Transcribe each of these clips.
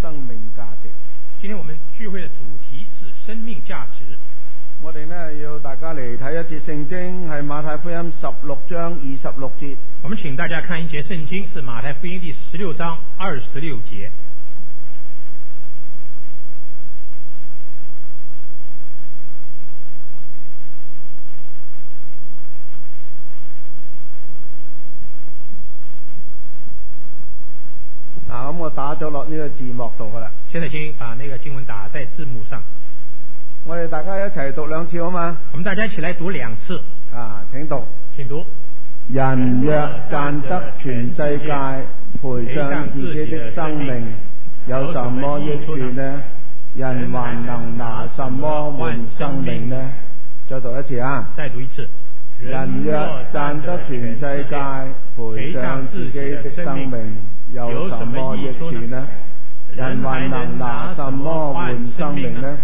生命價值。 今天我們聚會的主題是生命價值。 我哋呢要大家嚟睇一節聖經，係馬太福音16章26節。 我們請大家看一節聖經，是馬太福音第16章26節。 咁我打咗落呢個字幕度噶啦。 現在先把那個經文打在字幕上。 我哋大家一齊讀兩次好嘛？ 我們大家一起來讀2次。 請讀。 請讀。 人若賺得全世界，賠上自己的生命，有什麼益處呢？人還能拿什麼換生命呢？再讀一次啊！ 再讀一次。 人若賺得全世界，賠上自己的生命，有什麼益處呢？人還能拿什麼換生命呢？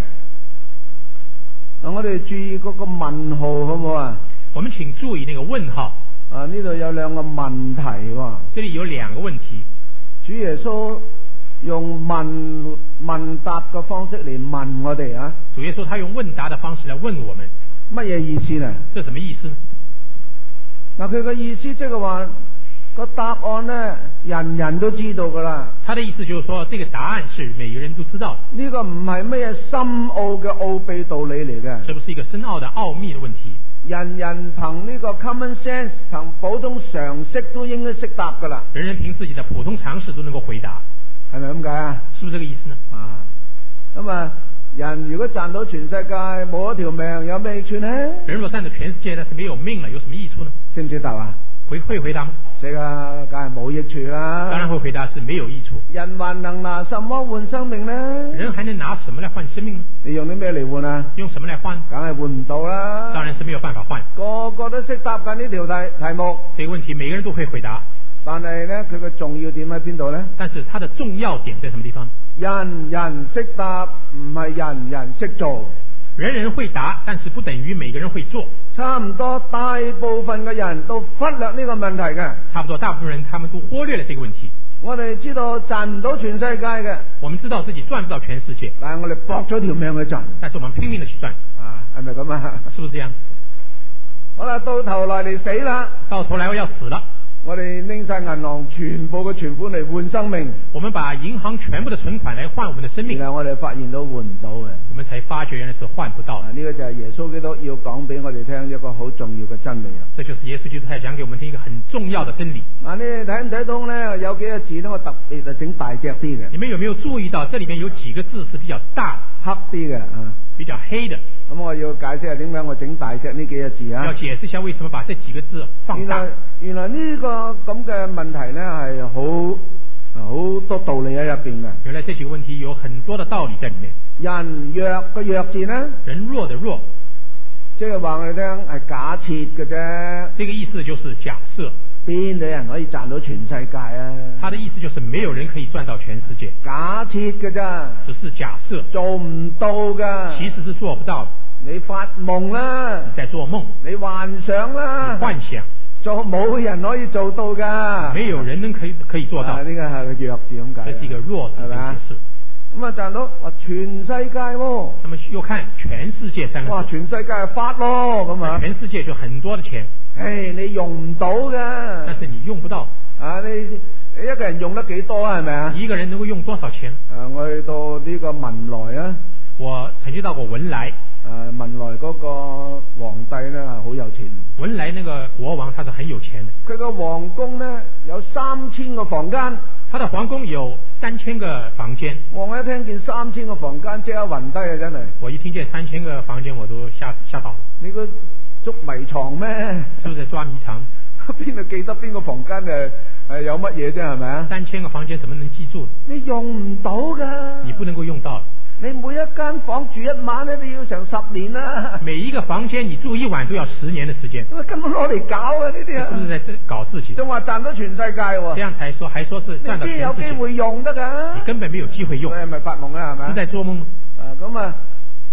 我哋注意嗰個問號好唔好啊？ 我們請注意那個問號。 呢度有兩個問題喎。 這裏有兩個問題。 主耶穌用問答嘅方式嚟問我哋啊。 主耶穌他用問答的方式來問我們， 乜嘢意思呢？ 這什麼意思呢？ 佢嘅意思即係話個答案呢，人人都知道噶啦。 他的意思就是說，這個答案是每個人都知道的。 呢個唔係咩深奧嘅奧秘道理嚟嘅。 這不是一個深奧的奧秘的問題。 人人憑呢個 common sense，憑普通常識都應該識答噶啦。 人人憑自己的普通常識都能夠回答， 係咪咁解啊？ 是不是這個意思呢？ 咁人如果賺到全世界冇一條命，有咩益處呢？ 人若賺到全世界，但是沒有命了，有什麼益處呢？ 知唔知答啊？ 會回答嗎？ 識啊，梗係冇益處啦。 當然會回答是沒有益處。 人還能拿什麼換生命呢？ 人還能拿什麼來換生命呢？ 你用啲咩嚟換啊？ 用什麼來換？ 梗係換唔到啦。 當然是沒有辦法換。 個個都識答緊呢條題目。 這個問題每個人都會回答。 但係呢，佢嘅重要點喺邊度呢？ 但是它的重要點在什麼地方？ 人人識答，唔係人人識做。 人人會答，但是不等於每個人會做。 差唔多大部分嘅人都忽略呢個問題嘅。 差不多大部分人他們都忽略了這個問題。 我哋知道賺唔到全世界嘅。 我們知道自己賺不到全世界。 但係我哋搏咗條命去賺。 但是我們拼命的去賺。 係咪咁啊？ 是不是這樣？ 好啦，到頭來你死啦。到頭來我要死了。我哋拎晒銀行全部嘅存款嚟換生命， 我們把銀行全部的存款來換我們的生命。 然後我哋發現都換唔到嘅， 我們才發覺原來是換不到。 呢個就係耶穌基督要講俾我哋聽一個好重要嘅真理啦。 這就是耶穌基督他講給我們聽一個很重要的真理。 你睇唔睇到呢？有幾個字呢？我特別就整大隻啲嘅。 你們有沒有注意到這裏面有幾個字是比較大、 黑啲嘅比較黑的？ 咁我要解釋下點解我整大隻呢幾個字啊？ 要解釋一下為什麼把這幾個字放大。 原來呢個咁嘅問題呢係好多道理喺入邊嘅。 原來這幾個問題有很多的道理在裏面。 人若個弱字呢？ 人弱的弱， 即係話我哋聽係假設嘅啫。 這個意思就是假設。 邊有人可以賺到全世界啊？ 他的意思就是沒有人可以賺到全世界。 假設嘅啫， 只是假設， 做唔到噶。 其實是做不到的。 你發夢啦， 你在做夢； 你幻想啦， 你幻想， 冇人可以做到噶。 沒有人可以做到。 呢個係個弱字咁解。 這是一個弱字的解釋。 咁賺到話全世界喎。 那麼又看全世界三個字。哇， 全世界係發咯咁啊！ 全世界就很多的錢。 你用唔到噶。 但是你用不到。 你一個人用得幾多啊？係咪啊？ 一個人能夠用多少錢？ 我去到呢個文萊啊。我曾經到過文萊。 文萊嗰個皇帝呢係好有錢。 文萊那個國王他是很有錢的。 佢個皇宮呢有3000個房間。 他的皇宮有3000個房間。我一聽見3000個房間，即刻暈低啊！真係。 我一聽見3000個房間，我都嚇到。你個捉迷藏咩？ 是不是抓迷藏？ 邊度記得邊個房間係有乜嘢啫？係咪啊？3000 個房間怎麼能記住？ 你用唔到噶。 你不能夠用到。 你每一間房住一晚咧，你要成10年啦。 每一個房間你住一晚都要10年的時間。 根本攞嚟搞啊！呢啲啊， 是不是在搞自己？ 仲話賺到全世界喎。 這樣才說，還說是賺到全世界。 你邊有機會用得噶？ 你根本沒有機會用。 你係咪發夢啊？係咪？ 是在做夢嗎？ 咁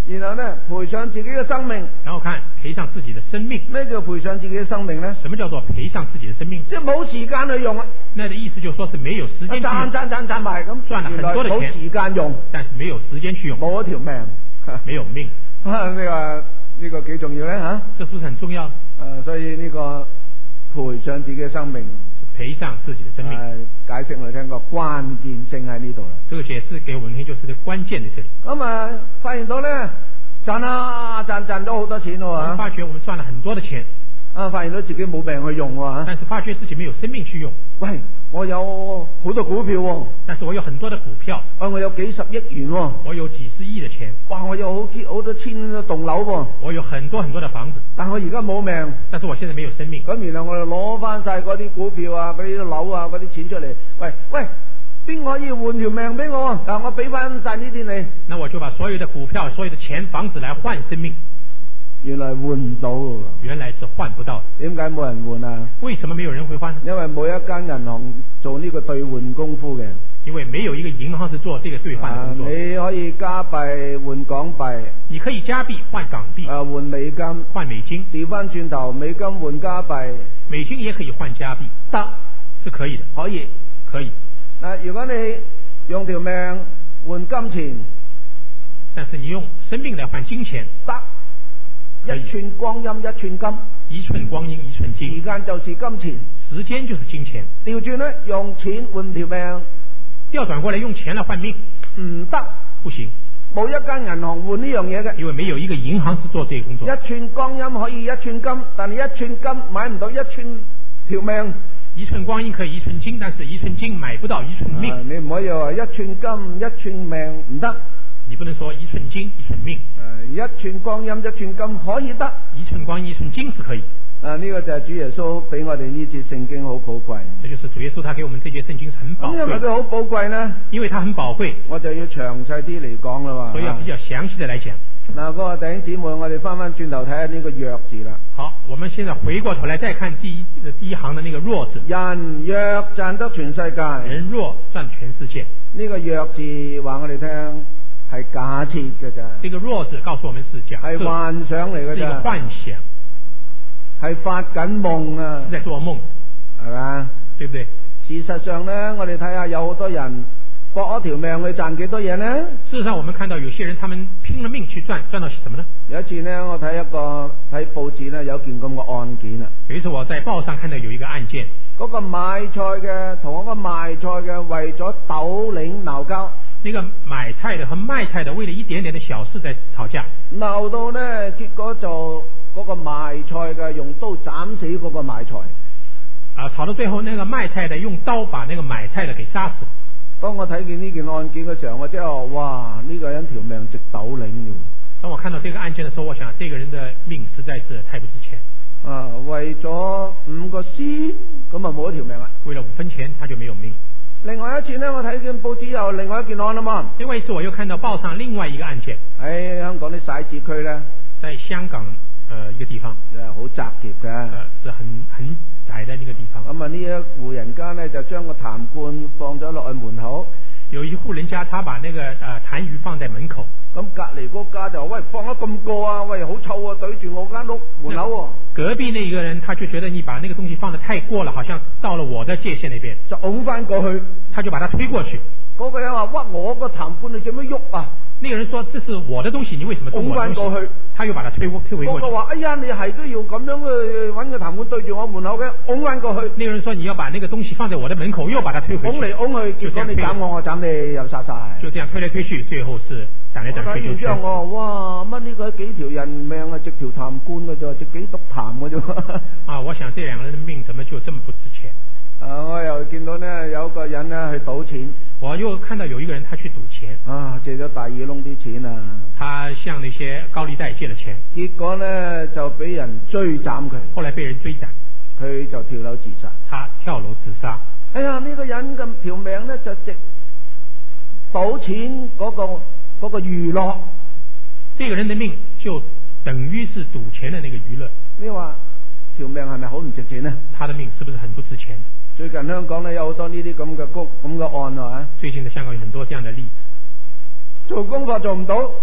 然後呢賠上自己嘅生命。 然後看賠上自己的生命。 咩叫賠上自己嘅生命呢？ 什麼叫做賠上自己的生命？ 即係冇時間去用啊！ 那的意思就是說是沒有時間去用， 賺埋咁， 賺了很多的錢， 冇時間用， 但是沒有時間去用， 冇一條命， 沒有命。 你話呢個幾重要咧嚇？ 這是不是很重要？ 所以呢個賠上自己嘅生命， 賠上自己的生命。 解釋我哋聽過關鍵性喺呢度啦。 這個解釋給我們聽，就是這關鍵在這裡。 咁發現到咧賺咗好多錢喎。 我們發覺我們賺了很多的錢。 發現到自己冇命去用喎。 但是發覺自己沒有生命去用。 喂，我有好多股票喎。但是我有很多的股票。我有幾十億元喎。 我有幾十億的錢。哇， 我有好多千棟樓喎。我有很多很多的房子。但我而家冇命。 但是我現在沒有生命。 咁然後我就攞翻晒嗰啲股票啊、嗰啲樓啊、嗰啲錢出嚟。喂，邊個可以換條命俾我？嗱，我俾翻晒呢啲你。那我就把所有的股票、所有的錢、房子來換生命。原來換唔到， 原來是換不到。 點解冇人換啊？ 為什麼沒有人會換？ 因為每一間銀行做呢個兌換功夫嘅。 因為沒有一個銀行是做這個兌換的工作。 你可以加幣換港幣， 你可以加幣換港幣， 換美金， 換美金。 調翻轉頭，美金換加幣， 美金也可以換加幣， 得， 是可以的， 可以。如果你用條命換金錢， 但是你用生命來換金錢， 得。一寸光陰一寸金， 一寸光陰一寸金。 時間就是金錢， 時間就是金錢。 調轉呢，用錢換條命， 調轉過來用錢來換命， 唔得， 不行。 冇一間銀行換呢樣嘢嘅， 因為沒有一個銀行是做這個工作。 一寸光陰可以一寸金，但係一寸金買唔到一寸條命。 一寸光陰可以一寸金，但是一寸金買不到一寸命。 你唔可以話一寸金一寸命唔得。 你不能說一寸金一寸命。 一寸光陰一寸金可以得， 一寸光陰一寸金是可以。 呢個就係主耶穌俾我哋呢節聖經好寶貴。 這就是主耶穌他給我們這節聖經很寶貴。 因為佢好寶貴呢， 因為它很寶貴， 我就要詳細啲嚟講啦。 所以要比較詳細的來講。 嗰個弟兄姊妹，我哋翻轉頭睇下呢個弱字啦。 好，我們現在回過頭來再看第一行的那個弱字。 人若賺得全世界， 人若賺全世界。 呢個弱字話我哋聽係假設嘅咋。 這個弱字告訴我們是假設， 係幻想嚟嘅咋。 是一個幻想， 係發緊夢啊， 在做夢， 係嘛？ 對不對？ 事實上呢，我哋睇下有好多人搏一條命去賺幾多嘢呢？ 事實上，我們看到有些人，他們拼了命去賺到什麼呢？ 有一次呢，我睇報紙呢，有件咁嘅案件啊。 有一次我在報上看到有一個案件， 嗰個買菜嘅同嗰個賣菜嘅為咗斗零鬧交。 那個買菜的和賣菜的為了一點點的小事在吵架， 鬧到呢，結果就嗰個賣菜嘅用刀斬死嗰個買菜。 吵到最後，那個賣菜的用刀把那個買菜的給殺死。 當我睇見呢件案件嘅時候，我即係話：哇！呢個人條命值斗零嘅。 當我看到這個案件的時候，我想這個人的命實在是太不值錢。 為咗5個仙，咁啊冇一條命啦。為了5分錢，他就沒有命。另外一次呢，我睇見報紙有另外一件案啦嘛。 另外一次我又看到報上另外一個案件， 喺香港啲徙置區呢， 在香港一個地方， 好窄窄嘅， 是很窄的那個地方。 咁啊呢一戶人家呢，就將個痰罐放咗落去門口。 有一戶人家，他把那個痰盂放在門口。咁隔離嗰家就喂，放得咁過啊，喂好臭啊，對住我間屋門口喎。 隔壁那一個人他就覺得你把那個東西放得太過了，好像到了我的界限那邊， 就拱翻過去， 他就把它推過去。 嗰個人話：哇，我個痰罐你做咩喐啊？ 那個人說：這是我的東西，你為什麼動我的東西？ 拱翻過去， 他又把它推回過去。 嗰個話：哎呀，你係都要咁樣去揾個痰罐對住我門口嘅，拱翻過去。 那個人說：你要把那個東西放在我的門口，又把它推回去。 拱嚟拱去，結果你斬我，我斬你，又殺晒。就這樣推來推去，最後是斬來斬去就全。我哇，乜呢個幾條人命啊，值條痰罐嘅啫，值幾篤痰嘅啫。啊， 我想這兩個人的命怎麼就這麼不值錢？ 我又見到呢有個人呢去賭錢， 我又看到有一個人他去賭錢， 借咗大耳窿啲錢啊， 他向那些高利貸借了錢， 結果呢就俾人追斬佢， 後來被人追斬， 佢就跳樓自殺， 他跳樓自殺。 哎呀，呢個人嘅條命呢就值賭錢嗰個娛樂， 這個人的命就等於是賭錢的那個娛樂。 你話條命係咪好唔值錢呢？ 他的命是不是很不值錢？ 最近香港呢有好多呢啲咁嘅案啊！ 最近的香港有很多這樣的例子， 做功課做唔到，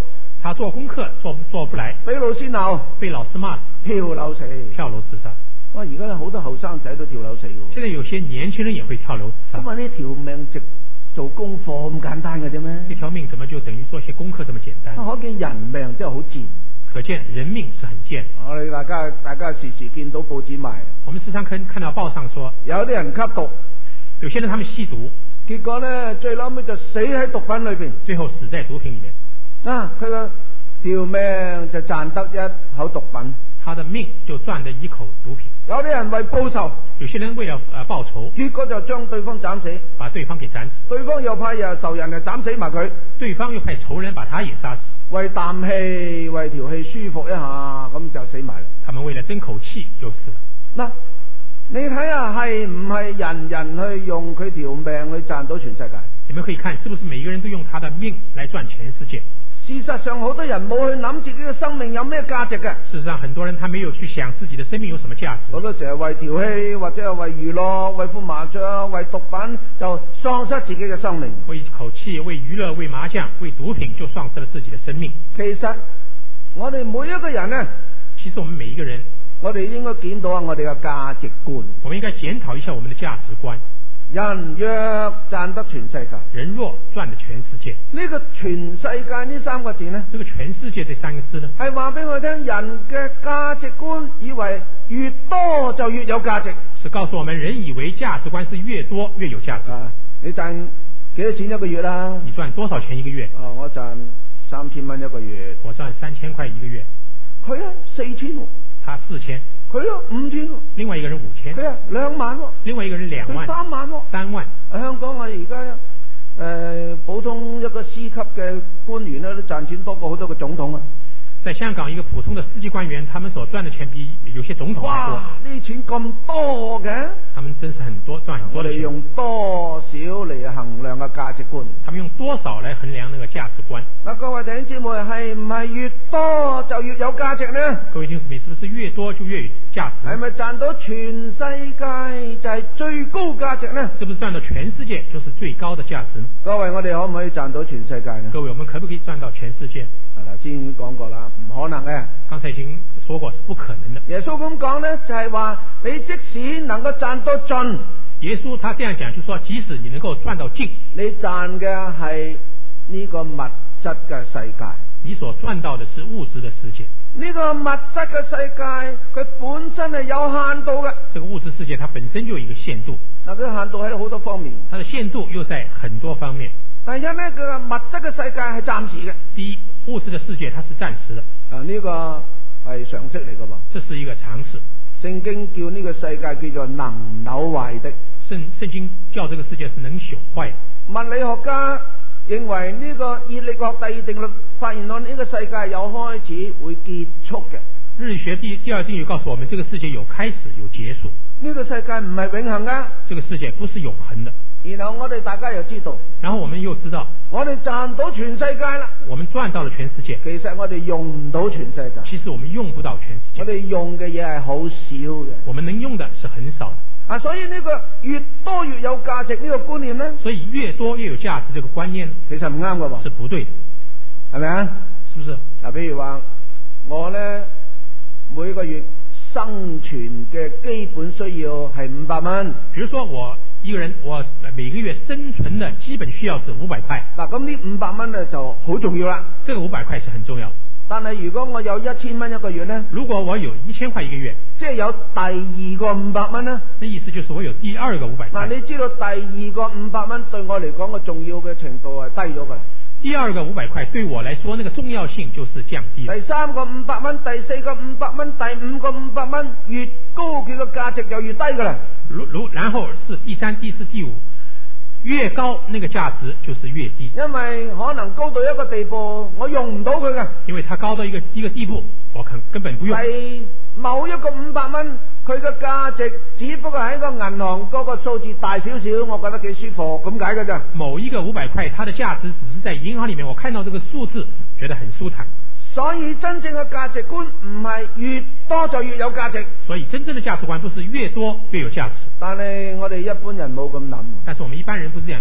他做功課做不來， 俾老師鬧， 被老師罵， 跳樓死。 跳樓自殺。 哇！而家好多後生仔都跳樓死嘅。 現在有些年輕人也會跳樓自殺。 咁啊，呢條命值做功課咁簡單嘅啫咩？ 這條命怎麼就等於做些功課這麼簡單？ 可見人命真係好賤。 可見人命是很賤。 我哋大家時時見到報紙賣。 我們時常看到報上說， 有啲人吸毒， 有些人他們吸毒， 結果呢，最後尾就死喺毒品裏邊， 最後死在毒品裏面。 佢個條命就賺得一口毒品， 他的命就賺得一口毒品。 有啲人為報仇， 有些人為了報仇， 結果就將對方斬死， 把對方給斬死。 對方又派仇人嚟斬死埋佢， 對方又派仇人把他也殺死。 為啖氣，為條氣舒服一下，咁就死埋啦。 他們為了爭口氣就死了。 你睇下係唔係人人去用佢條命去賺到全世界？ 你們可以看，是不是每一個人都用他的命來賺全世界？ 事實上，好多人冇去諗自己嘅生命有咩價值嘅。 事實上，很多人他沒有去想自己的生命有什麼價值。 好多時候為調戲，或者係為娛樂、為副麻將、為毒品，就喪失自己嘅生命。 為一口氣，為娛樂，為麻將，為毒品，就喪失了自己的生命。 其實我哋每一個人呢， 其實我們每一個人， 我哋應該檢討下我哋嘅價值觀。 我們應該檢討一下我們的價值觀。 人若賺得全世界， 人若賺得全世界。 呢個全世界呢三個字呢？ 這個全世界這三個字呢？係話俾我聽，人嘅價值觀以為越多就越有價值。 是告訴我們，人以為價值觀是越多越有價值。 你賺幾多錢一個月啦？ 你賺多少錢一個月？ 我賺3000蚊一個月。 我賺3000塊一個月。 佢4000。 他4000。 佢5000， 另外一個人5000， 佢2萬， 另外一個人2萬 ，3萬，3萬。香港我而家普通一個司級嘅官員咧，都賺錢多過好多個總統啊！ 在香港，一個普通的司級官員，他們所賺的錢比有些總統還多。 哇！呢錢咁多嘅， 他們真是很多，賺很多的錢。 我哋用多少嚟衡量嘅價值觀？ 他們用多少來衡量那個價值觀？ 各位弟兄姊妹，係唔係越多就越有價值呢？ 各位弟兄姊妹，是不是越多就越有價值？ 係咪賺到全世界就係最高價值呢？ 是不是賺到全世界就是最高的價值呢？ 各位，我哋可唔可以賺到全世界呢？ 各位，我們可不可以賺到全世界？ 頭先講過啦，唔可能嘅。 剛才已經說過是不可能的。 耶穌咁講呢，就係話你即使能夠賺到盡， 耶穌他這樣講，就說即使你能夠賺到盡， 你賺嘅係呢個物質嘅世界， 你所賺到的是物質的世界。 呢個物質嘅世界，佢本身係有限度嘅。 這個物質世界，它本身就有一個限度。 嗱，佢限度喺好多方面。 它的限度又在很多方面。 第一呢，佢嘅物質嘅世界係暫時嘅。 第一，物質的世界它是暫時的。 呢個係常識嚟㗎嘛？ 這是一個常識。 聖經叫呢個世界叫做能朽壞的。 聖經叫這個世界是能朽壞的。 物理學家認為呢個熱力學第二定律發現咗呢個世界有開始會結束嘅。 日理學第二定律告訴我們，這個世界有開始有結束。 呢個世界唔係永恆㗎。 這個世界不是永恆的。 然後我哋大家又知道， 然後我們又知道， 我哋賺到全世界啦。我們賺到了全世界。其實我哋用唔到全世界。 其實我們用不到全世界。 我哋用嘅嘢係好少嘅。 我們能用的是很少的。 所以呢個越多越有價值呢個觀念呢， 所以越多越有價值這個觀念， 其實唔啱㗎喎， 是不對的， 係咪啊？是不是？譬如話我呢每個月生存嘅基本需要係500蚊。比如說我一個人，我每個月生存的基本需要是500塊。 嗱，咁呢500蚊呢就好重要啦。 這個500塊是很重要。 但係如果我有1000蚊一個月呢？如果我有1000塊一個月，即係有第二個500蚊呢？那意思就是我有第二個500塊。嗱，你知道第二個500蚊對我嚟講個重要嘅程度係低咗噶啦。第二個500塊對我來說，那個重要性就是降低。第三個500蚊，第四個500蚊，第五個500蚊，越高佢個價值就越低噶啦。然後是第三、第四、第五。越高，那個價值就是越低，因為可能高到一個地步，我用唔到佢嘅。因為它高到一個地步，我根本不用。係某一個500蚊，佢嘅價值只不過喺個銀行嗰個數字大少少，我覺得幾舒服咁解嘅咋。某一個500塊，它的價值只是在銀行裏面，我看到這個數字，覺得很舒坦。所以真正嘅價值觀唔係越多就越有價值。所以真正的價值觀不是越多越有價值。但係我哋一般人冇咁諗。但是我們一般人不是這樣想。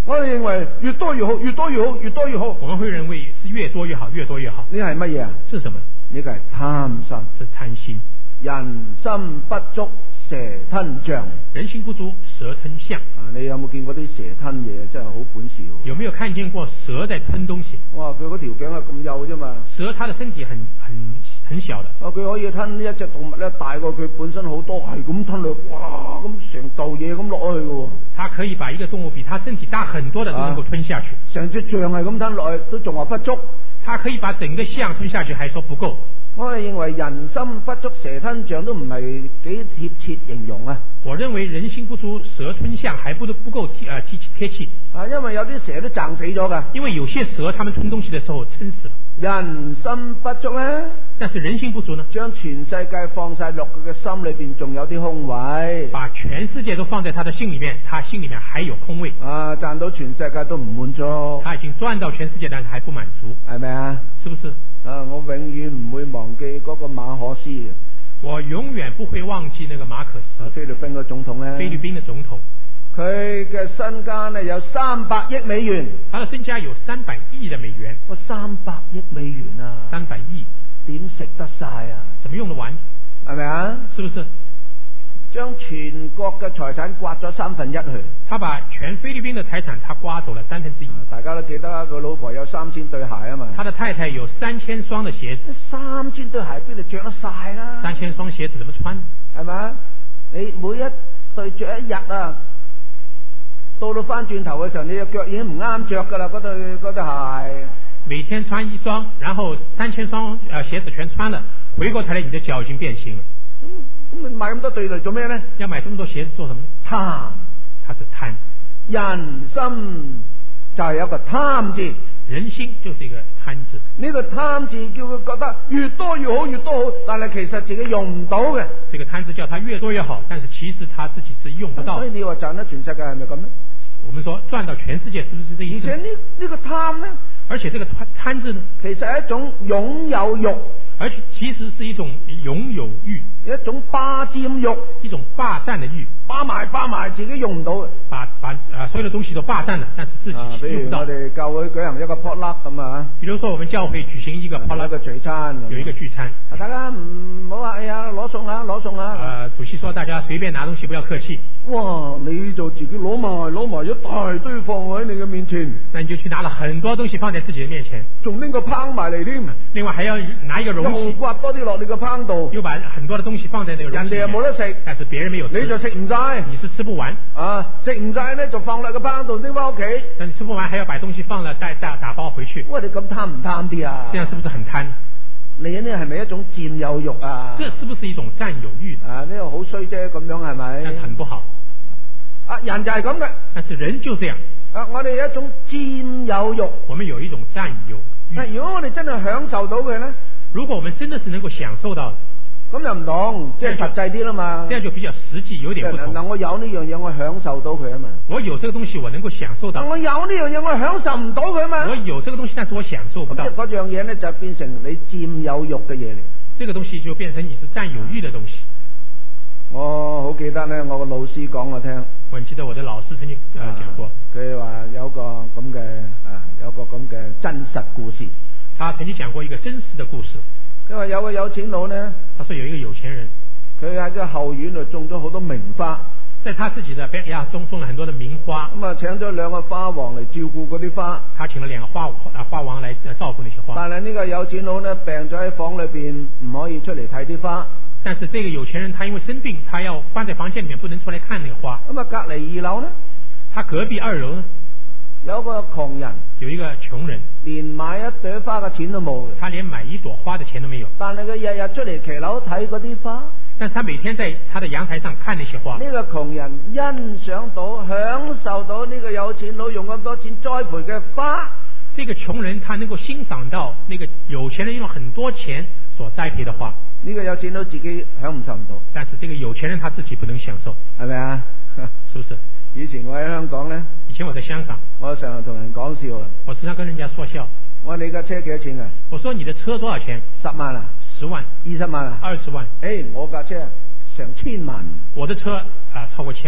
我哋認為越多越好，越多越好，越多越好。 我們會認為是越多越好，越多越好。 呢係乜嘢啊？ 是什麼？ 呢個係貪心， 是貪心。 人心不足蛇吞象， 人心不足蛇吞象。 你有冇見過啲蛇吞嘢？真係好本事。 有沒有看見過蛇在吞東西？ 哇！佢嗰條頸係咁幼啫嘛。 蛇它的身體很小的。 佢可以吞一隻動物咧，大過佢本身好多，係咁吞落，哇！咁成嚿嘢咁落去嘅。 它可以把一個動物比它身體大很多的都能夠吞下去。 成隻象係咁吞落去，都仲話不足。 它可以把整個象吞下去，還說不夠。 我哋認為人心不足蛇吞象都唔係幾貼切形容啊。 我認為人心不足蛇吞象還不夠貼切。 因為有啲蛇都掙死咗㗎。因為有些蛇，它們吞東西的時候撐死了。 人心不足呢？ 但是人心不足呢？ 將全世界放晒落佢嘅心裏邊，仲有啲空位。 把全世界都放在他的心裏面，他心裏面還有空位。 賺到全世界都唔滿足。 他已經賺到全世界，但是還不滿足， 係咪啊？ 是不是？ 我永遠唔會忘記嗰個馬可斯。 我永遠不會忘記那個馬可斯。 菲律賓嘅總統咧。 菲律賓的總統。 佢嘅身家呢有300億美元。 他的身家有300億的美元。 300億美元啊！300 億， 點食得晒啊？ 怎麼用得完？ 係咪啊？ 是不是？ 將全國嘅財產刮咗1/3去。他把全菲律賓的財產，他刮走了1/3。 大家都記得佢老婆有3000對鞋啊嘛。他的太太有3000雙的鞋子。 3000對鞋邊度着得晒啦 ？3000雙鞋子怎麼穿？ 係咪？你每一對着一日啊，到翻轉頭嘅時候，你嘅腳已經唔啱着噶啦，嗰對鞋。 每天穿1雙，然後3000雙鞋子全穿了，回過頭來你的腳已經變形了。 咁你買咁多對嚟做咩呢？ 要買這麼多鞋子做什麼？ 貪， 它是貪。 人心就係有個貪字， 人心就是一個貪字。呢個貪字叫佢覺得越多越好，越多好，但係其實自己用唔到嘅。 這個貪字叫他越多越好，但是其實他自己是用不到。 所以你話賺得全世界係咪咁呢？ 我們說賺到全世界是不是這意思？ 而且呢個貪呢？ 而且這個貪字呢， 其實係一種擁有欲。 而且其實是一種擁有欲， 一種霸佔欲， 一種霸佔的欲， 霸埋自己用唔到， 把所有的東西都霸佔了，但是自己用不到。 比如我哋教會舉行一個 potluck 咁啊， 比如說我們教會舉行一個 potluck 嘅聚餐， 有一個聚餐， 大家唔好客氣啊，攞餸啊。 主席說大家隨便拿東西，不要客氣。 哇，你就自己攞埋一大堆放喺你嘅面前， 那你就去拿了很多東西放在自己的面前， 仲拎個烹埋嚟添， 另外還要拿一個容器， 又刮多啲落你個烹度， 又把很多的東西放在那個容器， 人哋又冇得食， 但是別人沒有吃， 你就食唔晒， 你是吃不完啊，食唔晒呢就放落個烹度拎翻屋企， 但你吃不完還要把東西放了再打包回去。 喂，你咁貪唔貪啲啊？ 這樣是不是很貪？ 你呢係咪一種佔有欲啊？ 這是不是一種佔有欲啊？呢個好衰啫，咁樣係咪？ 但很不好。 人就係咁嘅， 但是人就這樣。 我哋有一種佔有欲， 我們有一種佔有欲。 如果我哋真係享受到嘅呢？ 如果我們真的是能夠享受到， 咁就唔同，即係實際啲啦嘛。 這樣就比較實際，有點不同。 我有呢樣嘢，我享受到佢啊嘛。 我有這個東西，我能夠享受到。 我有呢樣嘢，我享受唔到佢啊嘛。 我有這個東西，但是我享受不到。 即係嗰樣嘢呢，就變成你佔有欲嘅嘢嚟。 這個東西就變成你是佔有欲的東西。 我好記得呢，我個老師講我聽。 我記得我的老師曾經講過， 佢話有個咁嘅真實故事。 他曾經講過一個真實的故事。 佢話有個有錢佬呢， 他說有一個有錢人， 佢喺個後院度種咗好多名花， 在他自己的backyard中種了很多的名花。 咁啊，請咗2個花王嚟照顧嗰啲花。 他請了2個花王嚟照顧那些花。 但係呢個有錢佬呢，病咗喺房裏邊，唔可以出嚟睇啲花。 但是這個有錢人他因為生病，他要關在房間裏面，不能出來看那個花。 咁啊，隔籬2樓呢， 他隔壁2樓呢， 有個窮人， 有一個窮人， 連買一朵花嘅錢都冇， 他連買一朵花的錢都沒有。 但係佢日日出嚟騎樓睇嗰啲花， 但是他每天在他的陽台上看那些花。 呢個窮人欣賞到、享受到呢個有錢佬用咁多錢栽培嘅花。 這個窮人他能夠欣賞到那個有錢人用很多錢所栽培的花。 呢個有錢佬自己享受唔到， 但是這個有錢人他自己不能享受， 係咪啊？ 是不是？ 以前我喺香港呢， 以前我在香港， 我成日同人講笑啊。 我時常跟人家說笑。 我話你架車幾多錢啊？ 我說你的車多少錢 ？10萬啊 ？10萬 ？20萬啊？ 20萬。 我架車成1000萬。 我的車超過1000萬。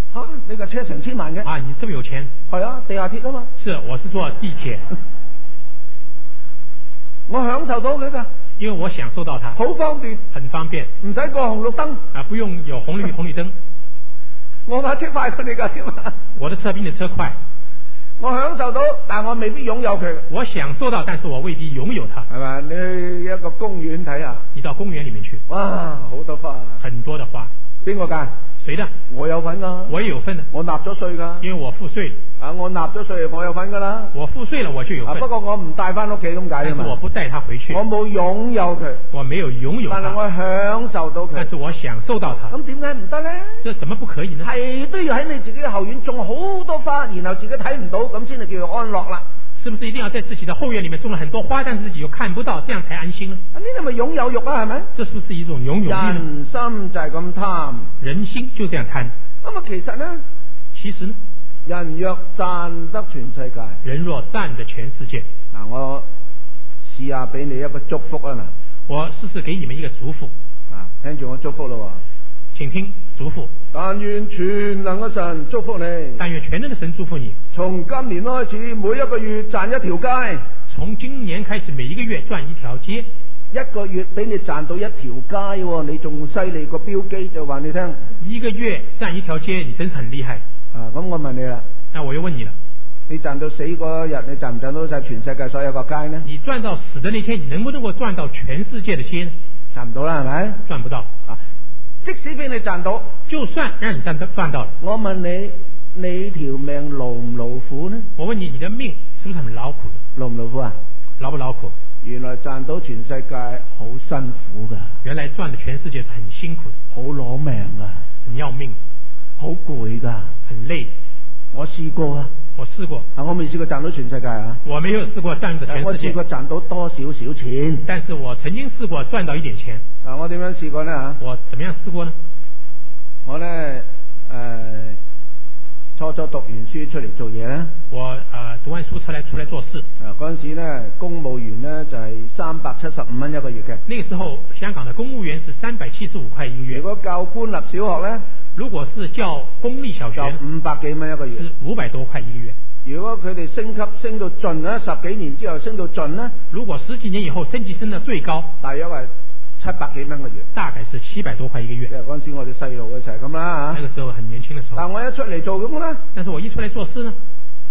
吓，你架車成千萬嘅？ 啊，你這麼有錢？ 係啊，地下鐵啊嘛。 是，我是坐地鐵。 我享受到佢噶， 因為我享受到它， 好方便， 很方便， 唔使過紅綠燈啊，不用有紅綠燈。 我架車快過你架添啊！ 我的車比你的車快。 我享受到，但我未必擁有佢。 我享受到，但是我未必擁有它。 係嘛？你去一個公園睇下， 你到公園裏面去， 哇，好多花， 很多的花。 邊個㗎？ 誰的？ 我有份㗎。 我也有份的。 我納咗稅㗎。 因為我付稅。 啊，我納咗稅，我有份㗎啦。 我付稅了，我就有份。 不過我唔帶翻屋企咁解啫嘛。 但是我不帶它回去。 我冇擁有佢。 我沒有擁有它。 但係我享受到佢。 但是我享受到它。 咁點解唔得咧？ 這怎麼不可以呢？ 係都要喺你自己嘅後院種好多花，然後自己睇唔到，咁先係叫做安樂啦。 是不是一定要在自己的後院裏面種了很多花，但是自己又看不到，這樣才安心呢？ 呢啲咪擁有欲啊，係咪？ 這是不是一種擁有欲呢？ 人心就係咁貪， 人心就這樣貪。 咁啊，其實呢，人若賺得全世界， 人若賺得全世界。 嗱，我試下俾你一個祝福啊嗱， 我試試給你們一個囑咐啊，聽住我祝福咯， 請聽囑咐。 但願全能嘅神祝福你， 但願全能嘅神祝福你。 從今年開始，每一個月賺一條街。從今年開始，每一個月賺一條街。 一個月俾你賺到一條街，你仲犀利過標機，就話你聽。 一個月賺一條街，你真是很厲害。 啊，咁我問你啦， 那我又問你了， 你賺到死嗰日，你賺唔賺到晒全世界所有個街呢？ 你賺到死的那天，你能不能夠賺到全世界的街呢？ 賺唔到啦，係咪？ 賺不到啊！即使俾你賺到， 就算讓你賺到了， 我問你，你條命勞唔勞苦呢？ 我問你，你的命是不是很勞苦的？ 勞唔勞苦啊？ 勞不勞苦？ 原來賺到全世界好辛苦噶。 原來賺的全世界是很辛苦的， 好攞命啊， 很要命， 好攰噶， 很累。 我試過啊， 我試過。 啊，我未試過賺到全世界啊。 我沒有試過賺到全世界。 我試過賺到多少少錢。 但是我曾經試過賺到一點錢。 啊，我點樣試過呢？ 我怎麼樣試過呢？ 我呢，初讀完書出嚟做嘢咧。我讀完書出來做事。 嗰陣時呢，公務員呢就係375蚊一個月嘅。 那個時候，香港的公務員是375塊一個月。 如果教官立小學呢， 如果是教公立小學，就 500幾蚊一個月， 是500多塊一個月。 如果佢哋升級升到盡咧，10幾年之後升到盡呢， 如果10幾年以後升級升到最高， 大約係700幾蚊個月，大概是700多塊一個月。嗰陣時我哋細路嘅時候咁啦嚇。那個時候很年輕的時候。但我一出嚟做咁咧， 但是我一出來做事呢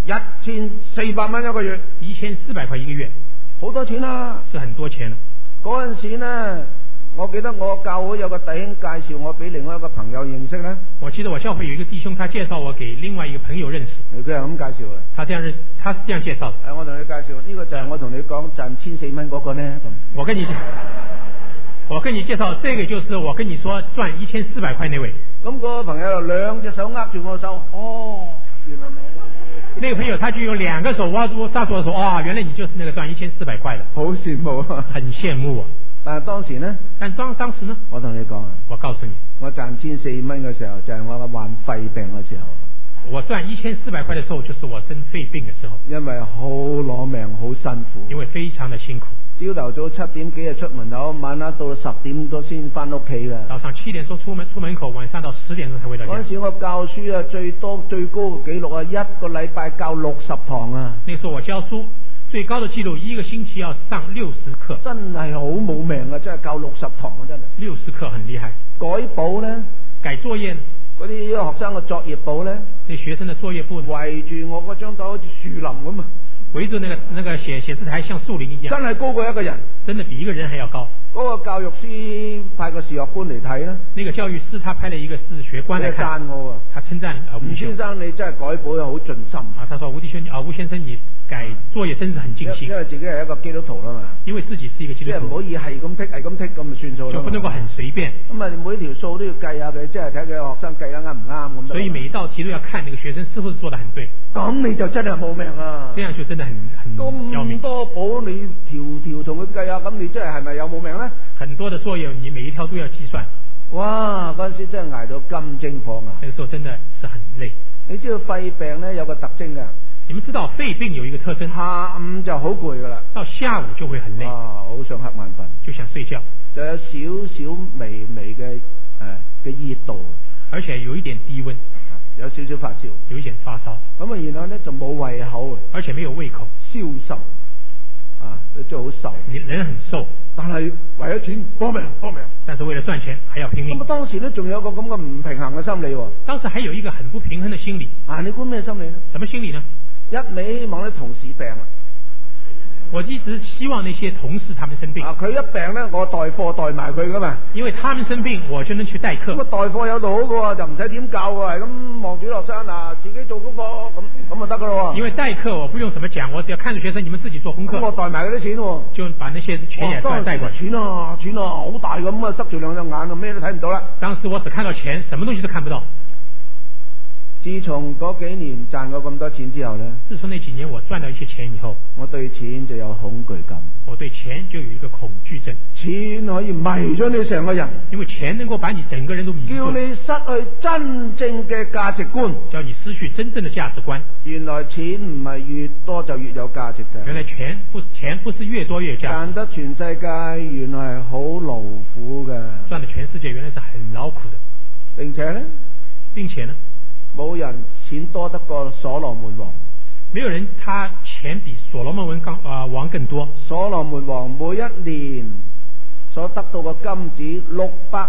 ，1400蚊一個月 ，1400塊一個月， 好多錢啦， 是很多錢啦。嗰陣時呢，我記得我教會有個弟兄介紹我俾另外一個朋友認識呢。 我記得我教會有一個弟兄，他介紹我給另外一個朋友認識。 佢係咁介紹嘅。他是這樣介紹。我同你介紹，呢個就係我同你講賺1400蚊嗰個呢。 我跟你介紹，這個就是我跟你說賺1400塊那位。 咁嗰個朋友就兩隻手握住我手，哦，原來你。 那個朋友他就用2個手握住我揸住我手，哇，原來你就是那個賺1400塊的。好羨慕啊！很羨慕啊！但係當時呢？我同你講啊，我告訴你，我賺1400蚊嘅時候就係我患肺病嘅時候。我賺1400塊的時候就是我生肺病嘅時候。因為好攞命，好辛苦。因為非常的辛苦。朝頭早7點幾就出門口，晚黑到10點多先翻屋企嘅。早上7點鐘出門口，晚上到10點鐘才回到家。嗰陣時我教書啊，最高嘅記錄啊，一個禮拜教60堂啊。那時候我教書最高的記錄，一個星期要上60課。真係好冇命啊！真係教60堂啊！真係。60課很厲害。改簿呢？改作業。嗰啲學生嘅作業簿呢？啲學生嘅作業簿圍住我嗰張台好似樹林咁啊！圍住那個寫字台像樹林一樣，真係高過一個人，真的比一個人還要高。嗰個教育師派個視學官嚟睇啦，那個教育師他派了一個視學官嚟看，他稱讚吳先生你真係改簿好盡心啊！他說吳先生你改作業真是很盡心，因為自己係一個基督徒啦嘛，因為自己是一個基督徒，即係唔可以係咁剔咁就算數，就不能夠很隨便。咁啊每條數都要計下佢，即係睇佢學生計得啱唔啱咁。所以每一道題都要看那個學生是不是做得很對。咁你就真係冇命啊！這樣就真的很要命。咁多簿你條同佢計下，咁你真係咪有冇命咧？很多的作業你每一條都要計算。哇！嗰陣時真係捱到金睛火啊！那個時候真的是很累。你知道肺病咧有個特徵㗎？你們知道肺病有一個特徵，下午就好攰噶啦，到下午就會很累，好想瞌眼瞓，就想睡覺，就有少少微微嘅熱度，而且有一點低溫。 有少少發燒， 有一點發燒。 咁啊，然後咧就冇胃口， 而且沒有胃口， 消瘦啊，即係好瘦。 人很瘦， 但係為咗錢搏命。 但是為了賺錢還要拼命。 咁啊，當時咧仲有個咁嘅唔平衡嘅心理喎。 當時還有一個很不平衡嘅心理。 啊，你估咩心理呢？ 什麼心理呢？ 一味希望啲同事病啦。 我一直希望那些同事他們生病。啊， 佢一病咧，我代課代埋佢噶嘛。 因為他們生病，我就能去代課。咁啊， 代課有度好過，就唔使點教喎，係咁望住學生啊，自己做功課咁就得噶咯。 因為代課我不用怎麼講，我只要看着學生，你們自己做功課。 咁我代埋嗰啲錢喎， 就把那些錢也代過去。 錢啊，好大咁啊，塞住兩隻眼啊，咩都睇唔到啦。 當時我只看到錢，什麼東西都看不到。 自從嗰幾年賺過咁多錢之後呢， 自從那幾年我賺到一些錢以後， 我對錢就有恐懼感。 我對錢就有一個恐懼症。 錢可以迷咗你成個人， 因為錢能夠把你整個人都迷住， 叫你失去真正嘅價值觀， 叫你失去真正的價值觀。 原來錢唔係越多就越有價值嘅。 原來錢不是越多越價值。 賺得全世界原來係好勞苦嘅， 賺得全世界原來是很勞苦的， 並且呢，冇人錢多得過所羅門王， 沒有人他錢比所羅門王更多。 所羅門王每一年所得到嘅金子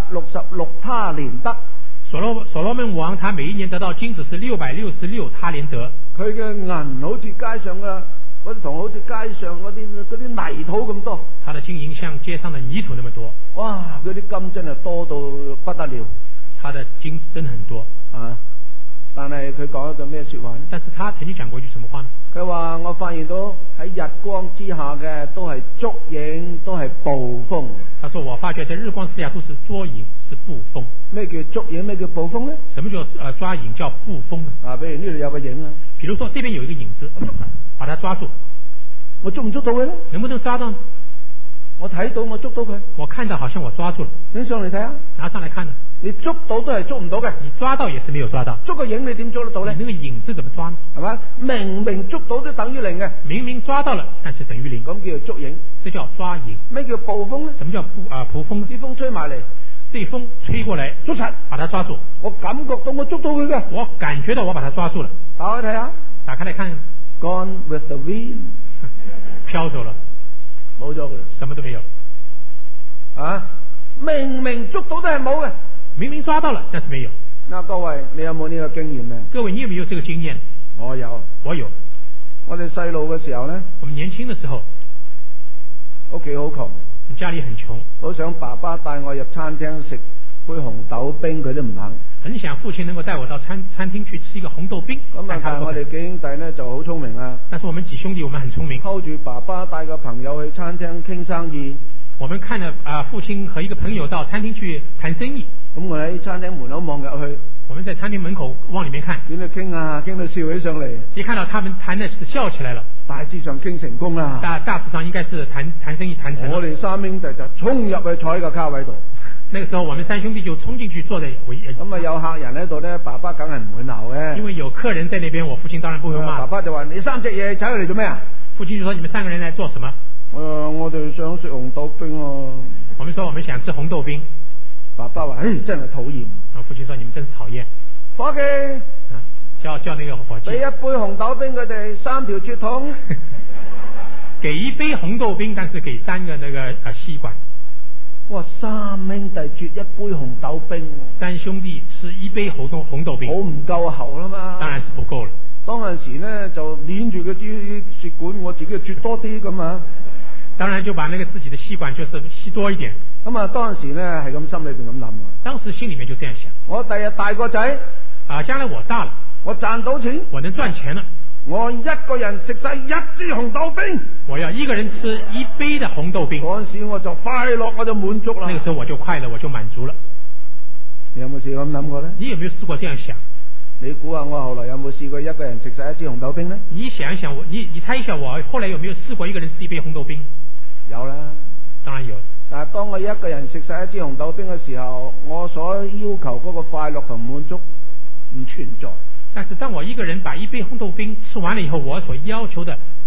666他連得。 所羅門王他每一年得到金子是666他連得。 佢嘅銀好似街上嘅嗰啲銅，好似街上嗰啲泥土咁多。 他的金銀像街上的泥土那麼多。 哇！嗰啲金真係多到不得了。 他的金真的很多啊！但係佢講一句咩說話呢？ 但是他曾經講過一句什麼話呢？ 佢話我發現到喺日光之下嘅都係捉影，都係捕風。 他說我發覺在日光之下都是捉影，是捕風。 咩叫捉影？咩叫捕風呢？ 什麼叫抓影？叫捕風呢？ 啊，比如呢度有個影啊， 比如說這邊有一個影子，把它抓住， 我捉唔捉到佢呢？ 能不能抓到？ 我睇到我捉到佢， 我看到好像我抓住了。 你上嚟睇下， 拿上來看呢？ 你捉到都係捉唔到嘅， 你抓到也是沒有抓到。 捉個影你點捉得到呢？ 你那個影子怎麼抓呢？ 係嘛？明明捉到都等於零嘅， 明明抓到了，但是等於零， 咁叫做捉影， 這叫抓影。 咩叫捕風呢？ 什麼叫捕風呢？ 啲風吹埋嚟， 這風吹過來， 捉實， 把它抓住。 我感覺到我捉到佢嘅， 我感覺到我把它抓住了。 打開睇下， 打開來看 ，Gone with the wind， 飄走了， 冇咗佢， 什麼都沒有。 啊，明明捉到都係冇嘅。 明明抓到了，但是沒有。 那各位，你有冇呢個經驗呢？ 各位，你有沒有這個經驗？ 我有。我哋細路嘅時候呢， 我們年輕的時候， 屋企好窮， 家裏很窮， 好想爸爸帶我入餐廳食杯紅豆冰，佢都唔肯。 很想父親能夠帶我到餐廳去吃一個紅豆冰。 咁啊，但係我哋幾兄弟呢就好聰明啦。 但是我們幾兄弟，我們很聰明。 睺住爸爸帶個朋友去餐廳傾生意。 我們看了父親和一個朋友到餐廳去談生意。 咁我喺餐廳門口望入去， 我們在餐廳門口往裏面看， 見到傾啊，傾到笑起上嚟。 一看到他們談的是笑起來了， 大致上傾成功啦。 大致上應該是談生意談成了。 我哋三兄弟就衝入去坐喺個卡位度。 那個時候我們三兄弟就衝進去坐在咁啊，有客人喺度咧，爸爸梗係唔會鬧嘅。因為有客人在那邊，我父親當然不會罵。 爸爸就話：你三隻嘢走嚟做咩啊？ 父親就說：你們三個人來做什麼？ 我哋想食紅豆冰哦。 我們說我們想吃紅豆冰。 爸爸話：真係討厭。 父親說：你們真是討厭。 伙計， 叫那個伙計， 俾一杯紅豆冰佢哋3條鐵桶。 給一杯紅豆冰，但是給3個那個吸管。 哇！3兄弟啜一杯紅豆冰。 3兄弟吃一杯紅豆冰。 好唔夠喉啦嘛。 當然是不夠了。 當陣時呢就捏住嗰支吸管，我自己就啜多啲咁啊。 當然就把那個自己的吸管就是吸多一點。 咁啊，當時呢係咁心裏邊咁諗啊。當時心裏面就這樣想。 我第日大個仔將來我大了， 我賺到錢， 我能賺錢了， 我一個人食晒1支紅豆冰。 我要一個人吃1杯的紅豆冰。 嗰陣時我就快樂，我就滿足啦。 那個時候我就快樂，我就滿足了。 你有冇試過咁諗過呢？ 你有沒有試過這樣想？ 你估下我後來有冇試過一個人食晒1支紅豆冰呢？ 你想一想，你猜一下我後來有沒有試過一個人吃1杯紅豆冰？ 有啦， 當然有。 但係當我一個人食晒1支紅豆冰嘅時候，我所要求嗰個快樂同滿足唔存在。 但是當我一個人把1杯紅豆冰吃完了以後，我所要求的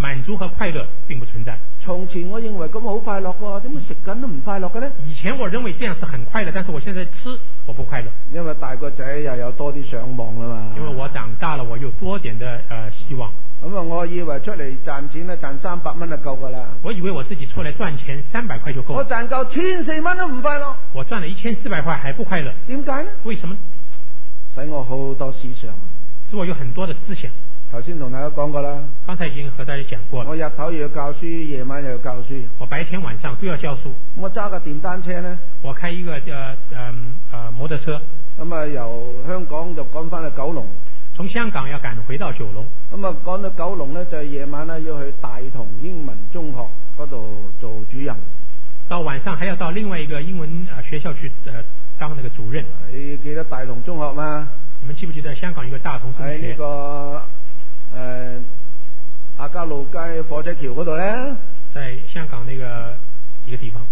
滿足和快樂並不存在。 從前我認為咁好快樂喎，點解食緊都唔快樂嘅呢？ 以前我認為這樣是很快樂，但是我現在吃我不快樂。 因為大個仔又有多啲上網啦嘛。 因為我長大了，我有多點的希望。 咁我以為出嚟賺錢咧，賺300蚊就夠噶啦。 我以為我自己出來賺錢300塊就夠了。 我賺夠1400蚊都唔快樂。 我賺了1400塊還不快樂。 點解呢？ 為什麼？ 使我好多思想。 使我有很多的思想。 頭先同大家講過啦。 剛才已經和大家講過了。 我日頭又要教書，夜晚又要教書。 我白天晚上都要教書。 我揸架電單車呢。我開一個摩托車。 咁由香港就趕翻去九龍。 從香港要趕回到九龍。咁趕到九龍呢，就夜晚呢要去大同英文中學嗰度做主任。 到晚上還要到另外一個英文學校去當那個主任。 你記得大同中學嗎？ 你們記不記得香港有個大同中學？喺呢個亞皆老街火車橋嗰度呢？ 在香港那個一個地方。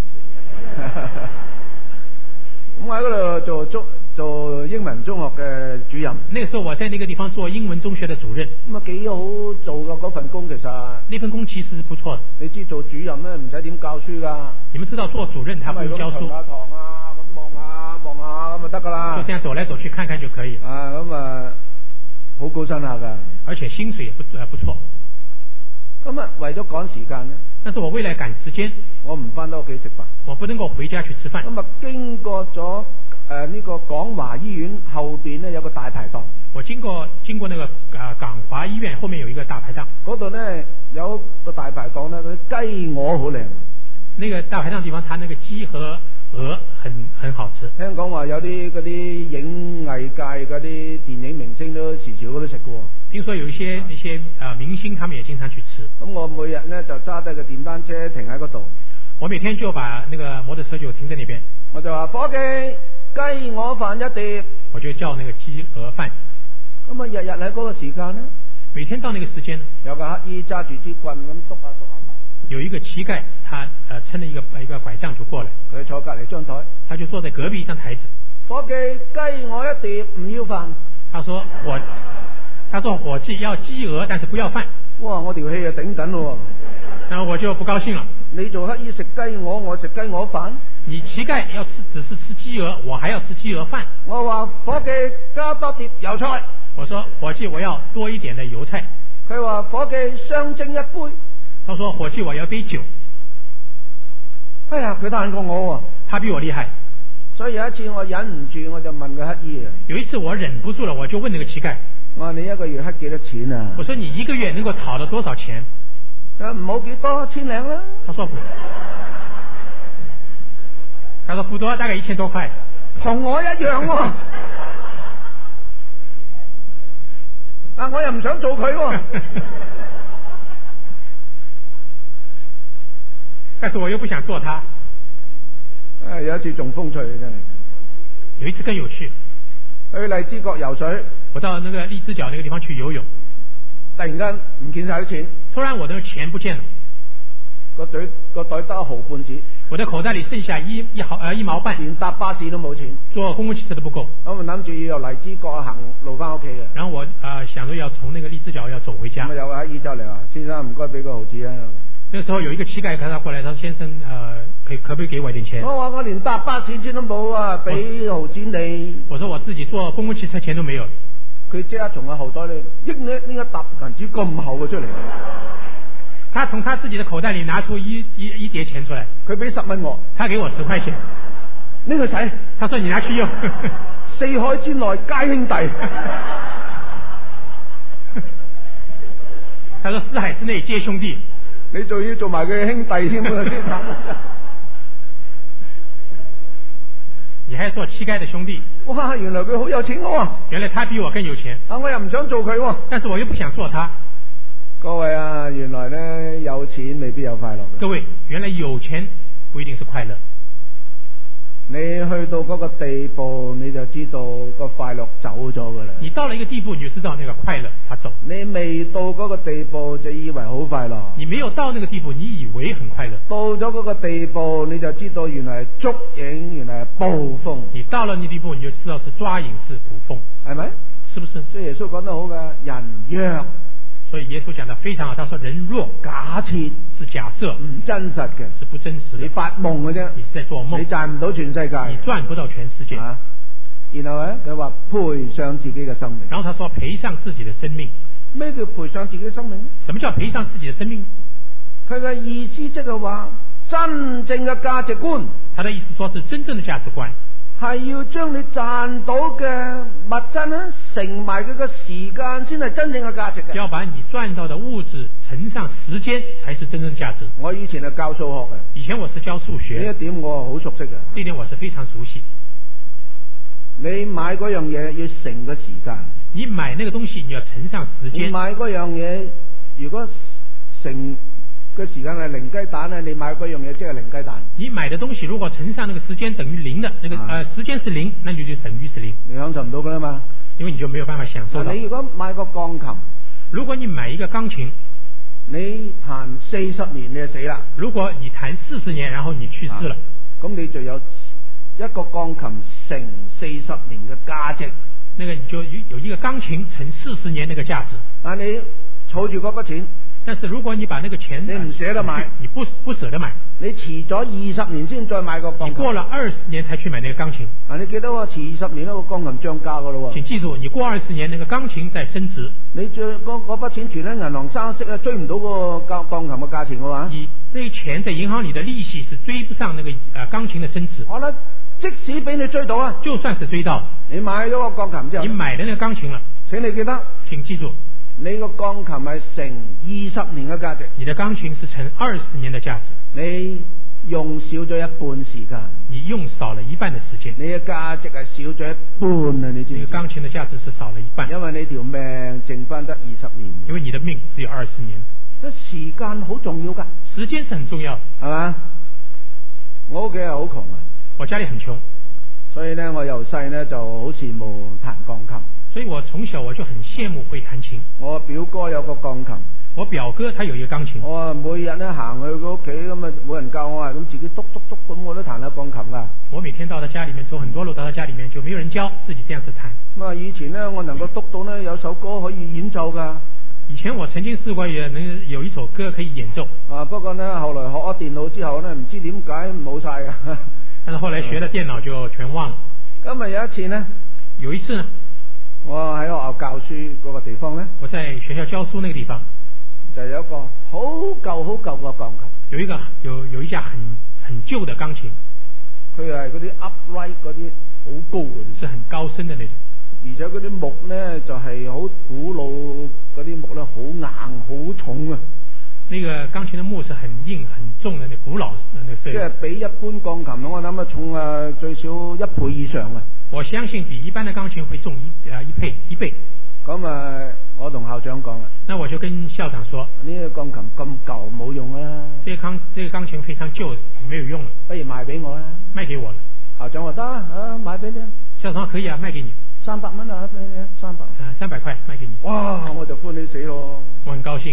咁我喺嗰度做英文中學嘅主任。 那個時候我在那個地方做英文中學的主任。 咁幾好做嘅嗰份工，其實那份工其實是不錯的。 你知做主任咧，唔使點教書噶。 你們知道做主任他不用教書。 堂啊，咁望下咁就得噶啦。 就這樣走來走去看看就可以。 咁好高薪下噶。 而且薪水也不錯。 咁為咗趕時間呢， 但是我為了趕時間， 我唔翻到屋企食飯。 我不能夠回家去吃飯。 咁經過咗呢個廣華醫院後邊呢，有個大排檔。 我經過那個廣華醫院後面有一個大排檔。嗰度呢有個大排檔呢，佢雞鵝好靚。 那個大排檔地方，它那個雞和鵝很好吃。 聽講話有啲嗰啲影藝界嗰啲電影明星都時時嗰度食嘅。 聽說有一些明星，他們也經常去吃。 咁我每日呢就揸低個電單車停喺嗰度。 我每天就把那個摩托車就停在那邊。 我就話伙計，雞鵝飯一碟。我就叫那個雞鵝飯。 咁日日喺嗰個時間呢， 每天到那個時間呢， 有個乞衣揸住支棍咁篤下。 有一個乞丐，他撐了一個拐杖就過來。 佢坐隔籬張台， 他就坐在隔壁一張台子。 伙計，雞鵝一碟，唔要飯。 他說伙計要雞鵝，但是不要飯。 哇！我條氣就頂緊咯。 然後我就不高興了。 你做乞衣食雞鵝，我食雞鵝飯。 你乞丐只是吃雞鵝，我還要吃雞鵝飯。 我話伙計加多碟油菜。 我說伙計我要多一點的油菜。 佢話伙計雙蒸一杯。 他說伙計我要杯酒。 哎呀，佢彈過我喎。 他比我厲害。 所以有一次我忍唔住，我就問個乞衣啊。 有一次我忍不住了，我就問那個乞丐。 我話你一個月乞幾多錢啊？ 我說你一個月能夠討到多少錢？ 唔好幾多，1000零啦。 他說不多，大概1000多塊。 同我一樣喎。但我又唔想做佢喎。 但是我又不想做他。 有一次仲風趣真係。 有一次更有趣。 去荔枝角游水。 我到那個荔枝角那個地方去游泳。 突然間唔見晒啲錢。 突然我的錢不見了。 個袋得1毫半紙。 我的口袋裏剩下1毛半。 連搭巴士都冇錢。 坐公共汽車都不夠。 我咪諗住要由荔枝角行路翻屋企嘅。 然後我想着要從那個荔枝角要走回家。 咁有個乞衣就嚟話：先生唔該俾個毫紙啊。 那個時候有一個乞丐他過來，他說：先生，可不可以給我一點錢？ 我話我連搭巴士錢都冇啊，俾毫紙你。 我說我自己坐公共汽車錢都沒有。 佢即刻從個後袋裏拎呢個沓銀紙咁厚嘅出嚟。 他從他自己的口袋裏拿出一疊錢出來。 佢俾10蚊我， 他給我10塊錢。 呢個使？ 他說你拿去用。 4海之內皆兄弟。 他說4海之內皆兄弟。 你仲要做埋佢兄弟添啊！先慘。 你還做乞丐的兄弟？ 哇！原來佢好有錢喎。 原來他比我更有錢。 我又唔想做佢喎。 但是我又不想做他。 各位啊，原來呢有錢未必有快樂。 各位，原來有錢不一定是快樂。 你去到嗰個地步，你就知道個快樂走咗噶啦。 你到了一個地步，你就知道那個快樂它走。 你未到嗰個地步，就以為好快樂。 你沒有到那個地步，你以為很快樂。 到咗嗰個地步，你就知道原來係捉影，原來係捕風。 你到了那地步，你就知道是抓影是捕風， 係咪？ 是不是？ 所以耶穌講得好嘅，人若所以耶穌講得非常好，他說人若假設是假設， 唔真實嘅， 是不真實的， 你發夢嘅啫， 你是在做夢， 你賺唔到全世界， 你賺不到全世界。 然後咧，佢話賠上自己嘅生命。 然後他說賠上自己的生命。 咩叫賠上自己嘅生命？ 什麼叫賠上自己的生命？ 佢嘅意思即係話真正嘅價值觀。 他的意思說是真正的價值觀， 係要將你賺到嘅物質呢，乘埋佢嘅時間，先係真正嘅價值嘅。 要把你賺到的物質乘上時間，才是真正的價值。 我以前係教數學嘅， 以前我是教數學， 呢一點我好熟悉嘅。 呢點我是非常熟悉。 你買嗰樣嘢要乘個時間， 你買那個東西你要乘上時間。 你買嗰樣嘢如果乘個時間係零雞蛋咧，你買嗰樣嘢即係零雞蛋。 你買的東西如果乘上那個時間等於零的，那個時間是零，那就等於是零。 你享受唔到噶啦嘛， 因為你就沒有辦法享受到。 你如果買個鋼琴， 如果你買一個鋼琴， 你彈40年你就死啦。 如果你彈40年，然後你去世了， 咁你就有一個鋼琴乘40年嘅價值。 那個你就有一個鋼琴乘40年那個價值。 但你儲住嗰筆錢， 但是如果你把那個錢你唔捨得買， 你不捨得買， 你遲咗20年先再買個鋼琴， 你過了20年才去買那個鋼琴。 你記得我遲20年嗰個鋼琴漲價噶咯喎。 請記住，你過20年那個鋼琴在升值。 你嗰筆錢存喺銀行生息追唔到嗰個鋼琴嘅價錢嘅話， 你這個錢在銀行裏的利息是追不上那個鋼琴的升值。 好啦，即使俾你追到啊， 就算是追到， 你買咗個鋼琴之後， 你買了那個鋼琴了， 請你記得， 請記住， 你個鋼琴係乘20年嘅價值， 你的鋼琴是乘20年的價值。 你用少咗一半時間， 你用少了一半的時間， 你嘅價值係少咗一半啊！你知唔知？ 這個鋼琴的價值是少了一半， 因為你條命剩翻得20年， 因為你的命只有20年。 時間好重要噶， 時間是很重要， 係嘛？我屋企係好窮啊， 我家裏很窮， 所以呢，我由細呢就好羨慕彈鋼琴。 所以我從小我就很羨慕會彈琴。 我表哥有個鋼琴， 我表哥他有一個鋼琴。 我每日呢行去佢屋企咁啊，冇人教我啊，咁自己篤篤篤咁，我都彈下鋼琴噶。 我每天到他家裏面走很多路，到他家裏面就沒有人教，自己這樣子彈。 咁啊，以前呢我能夠篤到呢有首歌可以演奏噶。 以前我曾經試過也能有一首歌可以演奏。 不過呢後來學咗電腦之後呢，唔知點解冇晒噶。 但是後來學了電腦就全忘了。 今日有一次呢，我喺學校教書嗰個地方呢， 我在學校教書那個地方， 就有一個好舊嘅鋼琴， 有一架很舊的鋼琴， 佢係嗰啲 upright 嗰啲好高嘅， 是很高深的那種， 而且嗰啲木呢就係好古老嗰啲木呢，好硬好重啊。 那個鋼琴的木是很硬很重的，那古老的那個，即係比一般鋼琴我諗重最少1倍以上啊。 我相信比一般的鋼琴會重一倍。 咁我同校長講啦， 那我就跟校長說， 呢個鋼琴咁舊冇用啊， 這個鋼琴非常舊，沒有用了， 不如賣俾我啦， 賣給我了。 校長話得啊，賣俾你。校長可以啊，賣給你 300蚊啊，300 塊賣給你。 哇，我就歡喜死咯， 我很高興。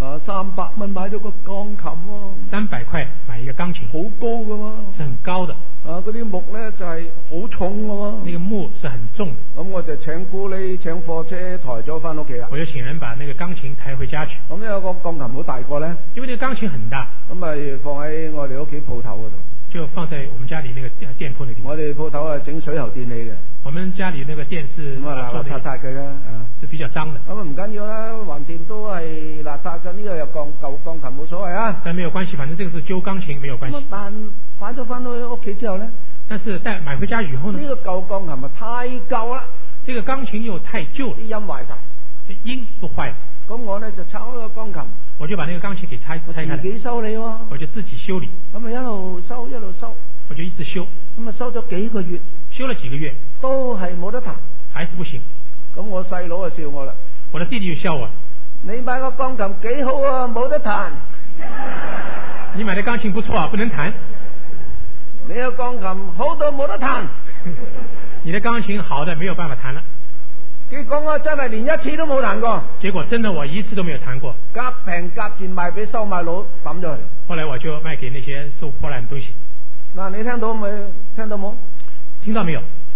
300蚊買咗個鋼琴喎 ，300塊買一個鋼琴， 好高噶喎， 是很高的。 嗰啲木咧就係好重噶喎， 那個木是很重。咁我就請咕喱請貨車抬咗翻屋企啦。 我就請人把那個鋼琴抬回家去。 咁因為個鋼琴好大個咧， 因為那個鋼琴很大， 咁咪放喺我哋屋企鋪頭嗰度。 就放在我們家裏那個店鋪那地方。 我哋鋪頭整水喉電器嘅。 我們家裏那個店是咁啊邋遢嘅啦， 是比較髒的。 咁唔緊要啦，橫掂都係邋遢嘅，呢個又舊鋼琴冇所謂啊。 但沒有關係，反正這個是舊鋼琴，沒有關係。 但擺咗翻到屋企之後呢， 但是買回家以後呢， 呢個舊鋼琴太舊啦， 這個鋼琴又太舊了， 啲音壞晒， 音都壞了。 咁我呢就拆開個鋼琴， 我就把那個鋼琴給拆開來， 自己修理喎， 我就自己修理。 咁啊一路修， 我就一直修， 咁啊修咗幾個月， 修了幾個月， 都係冇得彈， 還是不行。 咁我細佬就笑我啦， 我的弟弟就笑我， 你買個鋼琴幾好啊，冇得彈。 你買的鋼琴不錯啊，不能彈。 你個鋼琴好到冇得彈， 你的鋼琴好的沒有辦法彈了。 結果我真係連一次都冇彈過， 結果真的我一次都沒有彈過。 夾平夾賤賣俾收買佬抌咗佢。 後來我就賣給那些收破爛的東西。 嗱，你聽到未？聽到冇？ 聽到沒有？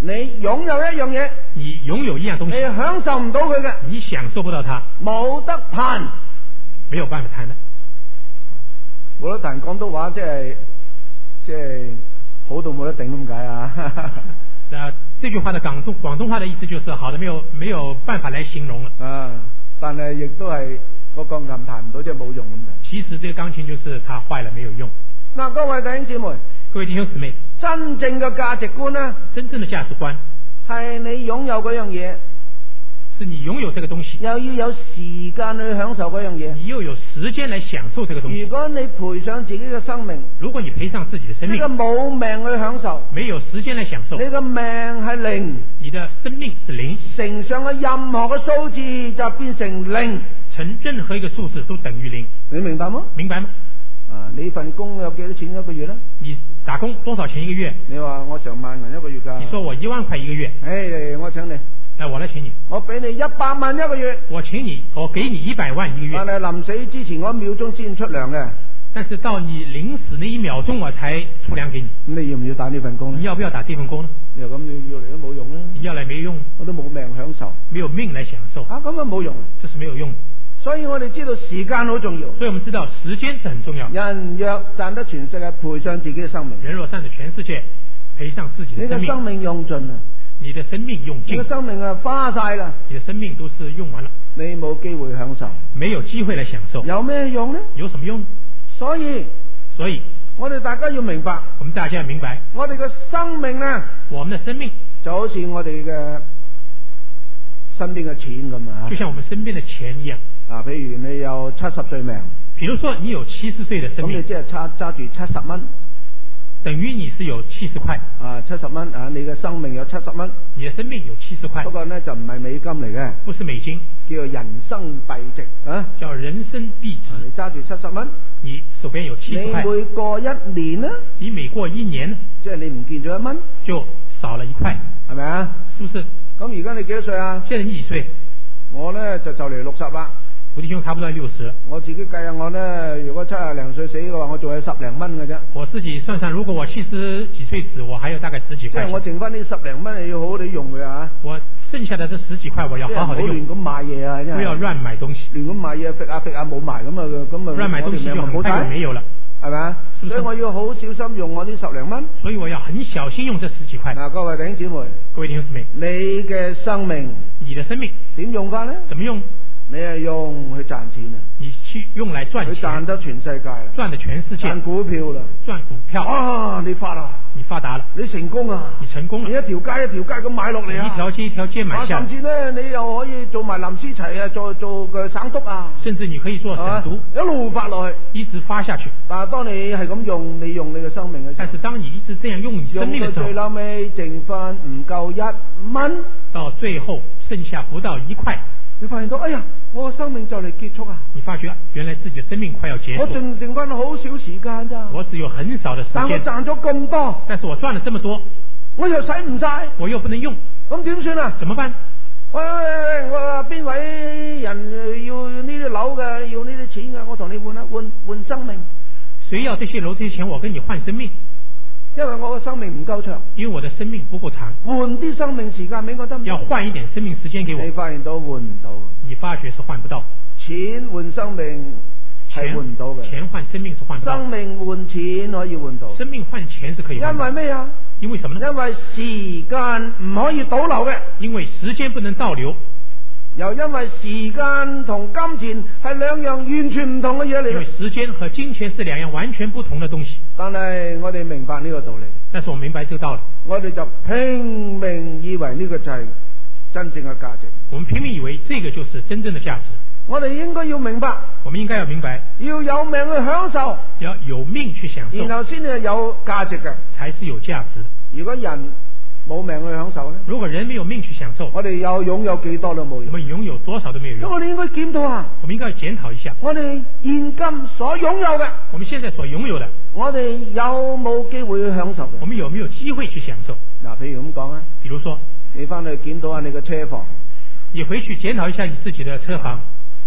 你擁有一樣嘢， 你擁有一樣東西， 你享受唔到佢嘅， 你享受不到它， 冇得談， 沒有辦法談的。 冇得談廣東話即係好到冇得頂咁解啊！ 這句話的廣東話的意思就是好的沒有辦法來形容了。 但係亦都係個鋼琴彈唔到，即係冇用咁嘅。 其實這個鋼琴就是它壞了沒有用。 嗱，各位弟兄姊妹， 各位弟兄姊妹， 真正嘅價值觀呢？ 真正的價值觀係你擁有嗰樣嘢， 是你擁有這個東西， 又要有時間去享受嗰樣嘢， 你又有時間來享受這個東西。 如果你賠上自己嘅生命， 如果你賠上自己的生命， 你嘅冇命去享受， 沒有時間來享受， 你嘅命係零， 你的生命是零， 乘上嘅任何嘅數字就變成零， 乘任何一個數字都等於零。 你明白嗎？ 明白嗎？ 你份工有幾多錢一個月呢？ 你打工多少錢一個月？ 你話我成萬銀一個月㗎。 你說我1萬塊一個月。 我請你。 我來請你。 我俾你100萬一個月。 我給你100萬一個月。 但係臨死之前我1秒鐘先出糧嘅。 但是到你臨死那1秒鐘我才出糧給你。 你要唔要打呢份工呢？ 你要不要打這份工呢？ 你話咁你要嚟都冇用啦。 你要嚟沒用， 我都冇命享受。 沒有命來享受。 咁啊冇用。 這是沒有用。 所以我哋知道時間好重要。 所以我們知道時間是很重要。 人若賺得全世界，賠上自己嘅生命。 人若賺得全世界，賠上自己的生命。 你嘅生命用盡啦。 你的生命用盡。 你嘅生命花晒啦。 你的生命都是用完了。 你冇機會享受。 沒有機會來享受。 有咩用呢？ 有什麼用？ 所以我哋大家要明白。 我們大家要明白。 我哋嘅生命呢？ 我們的生命就好似我哋嘅身邊嘅錢咁啊。就像我們身邊的錢一樣。 譬如你有70歲命， 比如說你有70歲的生命， 咁你即係揸住70蚊， 等於你是有70塊 ，70蚊你嘅生命有70蚊， 你的生命有70塊， 不過呢就唔係美金嚟嘅， 不是美金， 叫做人生幣值叫人生幣值。 你揸住70蚊， 你手邊有70塊， 你每過1年呢， 你每過1年， 即係你唔見咗1蚊， 就少了1塊， 係咪啊？ 是不是？ 咁而家你幾多歲啊？ 現在你幾歲？ 我呢就嚟60啦。 我弟兄差不多60。 我自己計下我呢，如果70零歲死嘅話，我仲有10零蚊嘅啫。 我自己算算，如果我70幾歲死，我還有大概10幾塊。即係我剩翻呢10零蚊，要好好地用佢啊！ 我剩下的這10幾塊，我要好好地用。唔好亂咁買嘢啊！不要亂買東西。亂咁買嘢，揈下冇埋咁啊！亂買東西就很快就沒有了，係咪啊？所以我要好小心用我呢10零蚊。所以我要很小心用這10幾塊。 各位弟兄姊妹， 各位弟兄姊妹， 你嘅生命， 你的生命點用法呢？怎麼用？你係用去賺錢啊！你去用來賺錢， 佢賺得全世界啦， 賺得全世界， 賺股票啦，賺股票你發啦，你發達啦，你成功啊，你成功啦，你一條街一條街咁買落嚟啊，一條街一條街買下，甚至呢你又可以做埋林思齊啊，做個省督啊，甚至你可以做省督，一路發落去，一直發下去。但係當你係咁用，你用你嘅生命嘅時候，但是當你一直這樣用你生命嘅時候，用到最尾剩翻唔夠1蚊，到最後剩下不到1塊。你發現到，哎呀，我嘅生命就嚟結束啊！你發覺原來自己嘅生命快要結束。我剩翻好少時間咋？我只有很少的時間。但我賺咗咁多，但是我賺了這麼多，我又使唔晒，我又不能用，咁點算啊？怎麼辦？喂，邊位人要呢啲樓嘅，要呢啲錢嘅，我同你換啊，換生命。誰要這些樓這些錢？我跟你換生命。因為我嘅生命唔夠長，因為我的生命不夠長，換啲生命時間俾我得唔得？要換一點生命時間給我。你發現到換唔到，你發覺是換不到。錢換生命係換唔到嘅，錢換生命是換不到。生命換錢可以換到，生命換錢是可以換到。因為咩啊？因為什麼呢？因為時間唔可以倒流嘅，因為時間不能倒流。又因為時間同金錢係兩樣完全唔同嘅嘢嚟。因為時間和金錢是兩樣完全不同的東西。但係我哋明白呢個道理。但是我明白這個道理。我哋就拼命以為呢個就係真正嘅價值。我們拼命以為這個就是真正的價值。我哋應該要明白。我們應該要明白。要有命去享受。要有命去享受。然後先係有價值嘅。才是有價值。如果人冇命去享受呢？如果人沒有命去享受，我哋又擁有幾多都冇用。我們擁有多少都沒有用。我哋應該檢討下。我們應該要檢討一下。我哋現今所擁有嘅，我們現在所擁有的，我哋有冇機會去享受嘅？我們有沒有機會去享受？嗱，譬如咁講啊，比如說，你翻去檢討下你嘅車房，你回去檢討一下你自己的車房。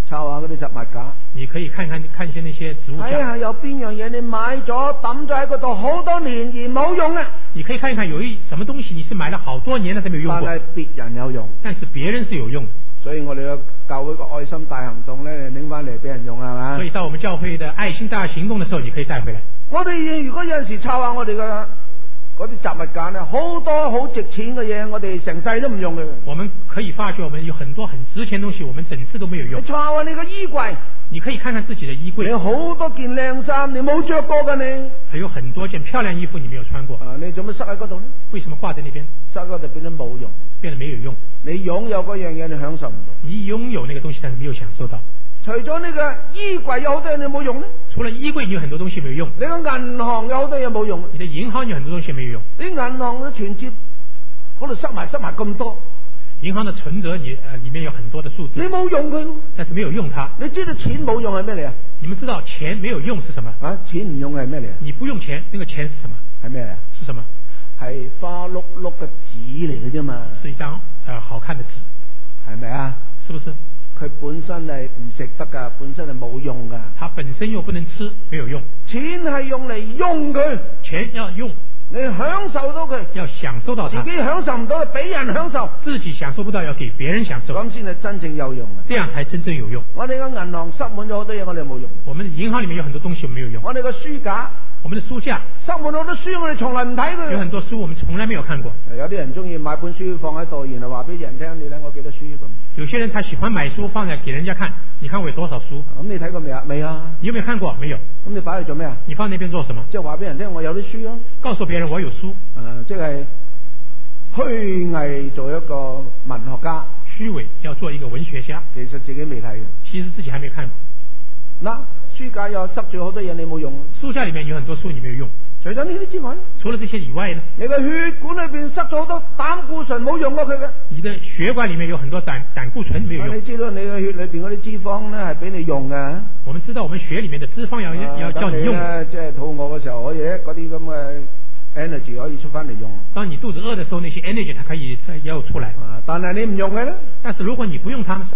抄下嗰啲雜物架， 你可以看一些那些植物架。 睇下有邊樣嘢你買咗抌咗喺嗰度好多年而冇用啊！ 你可以看一看有什麼東西你是買了好多年了都沒有用過， 但係別人有用， 但是別人是有用的。 所以我哋嘅教會嘅愛心大行動咧，拎翻嚟俾人用係嘛？ 所以到我們教會的愛心大行動的時候，你可以帶回來。 我哋如果有陣時抄下我哋嘅嗰啲雜物架咧，好多好值錢嘅嘢，我哋成世都唔用嘅。我們可以發覺，我們有很多很值錢的東西，我們整世都沒有用。抄下你個衣櫃，你可以看看自己的衣櫃，有好多件靚衫你冇着過嘅你，還有很多件漂亮衣服你沒有穿過。你做乜塞喺嗰度呢？為什麼掛在那邊？塞嗰度變得冇用，變得沒有用。你擁有嗰樣嘢，你享受唔到。你擁有那個東西，但是沒有享受到。除咗呢個衣櫃有好多嘢你冇用呢？除了衣櫃，你有很多東西沒有用。你個銀行有好多嘢冇用。你的銀行有很多東西沒有用。你銀行嘅存折嗰度塞埋咁多，銀行的存折裏面有很多的數字，你冇用佢，但是沒有用它。你知道錢冇用係咩嚟啊？你們知道錢沒有用是什麼？啊，錢唔用係咩嚟啊？你不用錢，那個錢是什麼？係咩啊？是什麼？係花碌碌嘅紙嚟嘅啫嘛。是一張好看的紙，係咪啊？是不是？佢本身係唔食得噶，本身係冇用噶。它本身又不能吃，沒有用。錢係用嚟用佢，錢要用，你享受到佢，要享受到它。自己享受唔到，俾人享受。自己享受不到，要給別人享受。咁先係真正有用啊！這樣才真正有用。我哋個銀行塞滿咗好多嘢，我哋冇用。我們銀行裏面有很多東西沒有用。我哋個書架。我們的書架塞滿好多書，我哋從來唔睇佢。有很多書我們從來沒有看過。有啲人中意買本書放喺度，然後話俾人聽，你睇我幾多書咁。有些人他喜歡買書放在給人家看，你看我有多少書。咁你睇過未啊？未啊。你有沒有看過？沒有。咁你擺嚟做咩啊？你放那邊做什麼？即係話俾人聽我有啲書咯。告訴別人我有書。即係虛偽做一個文學家，虛偽要做一個文學家。其實自己未睇嘅，其實自己還沒看過。嗱，書架又塞住好多嘢，你冇用。書架裏面有很多書你沒有用。除咗呢啲之外，除了這些以外呢？你個血管裏邊塞咗好多膽固醇，冇用過佢嘅。你的血管裏面有很多膽固醇沒有用。你知道你嘅血裏邊嗰啲脂肪咧係俾你用嘅。我們知道我們血裏面的脂肪要叫你用。即係肚餓嘅時候，可以嗰啲咁嘅 energy 可以出翻嚟用。當你肚子餓的時候，那些 energy 它可以又出來。但係你唔用嘅咧？但是如果你不用它呢？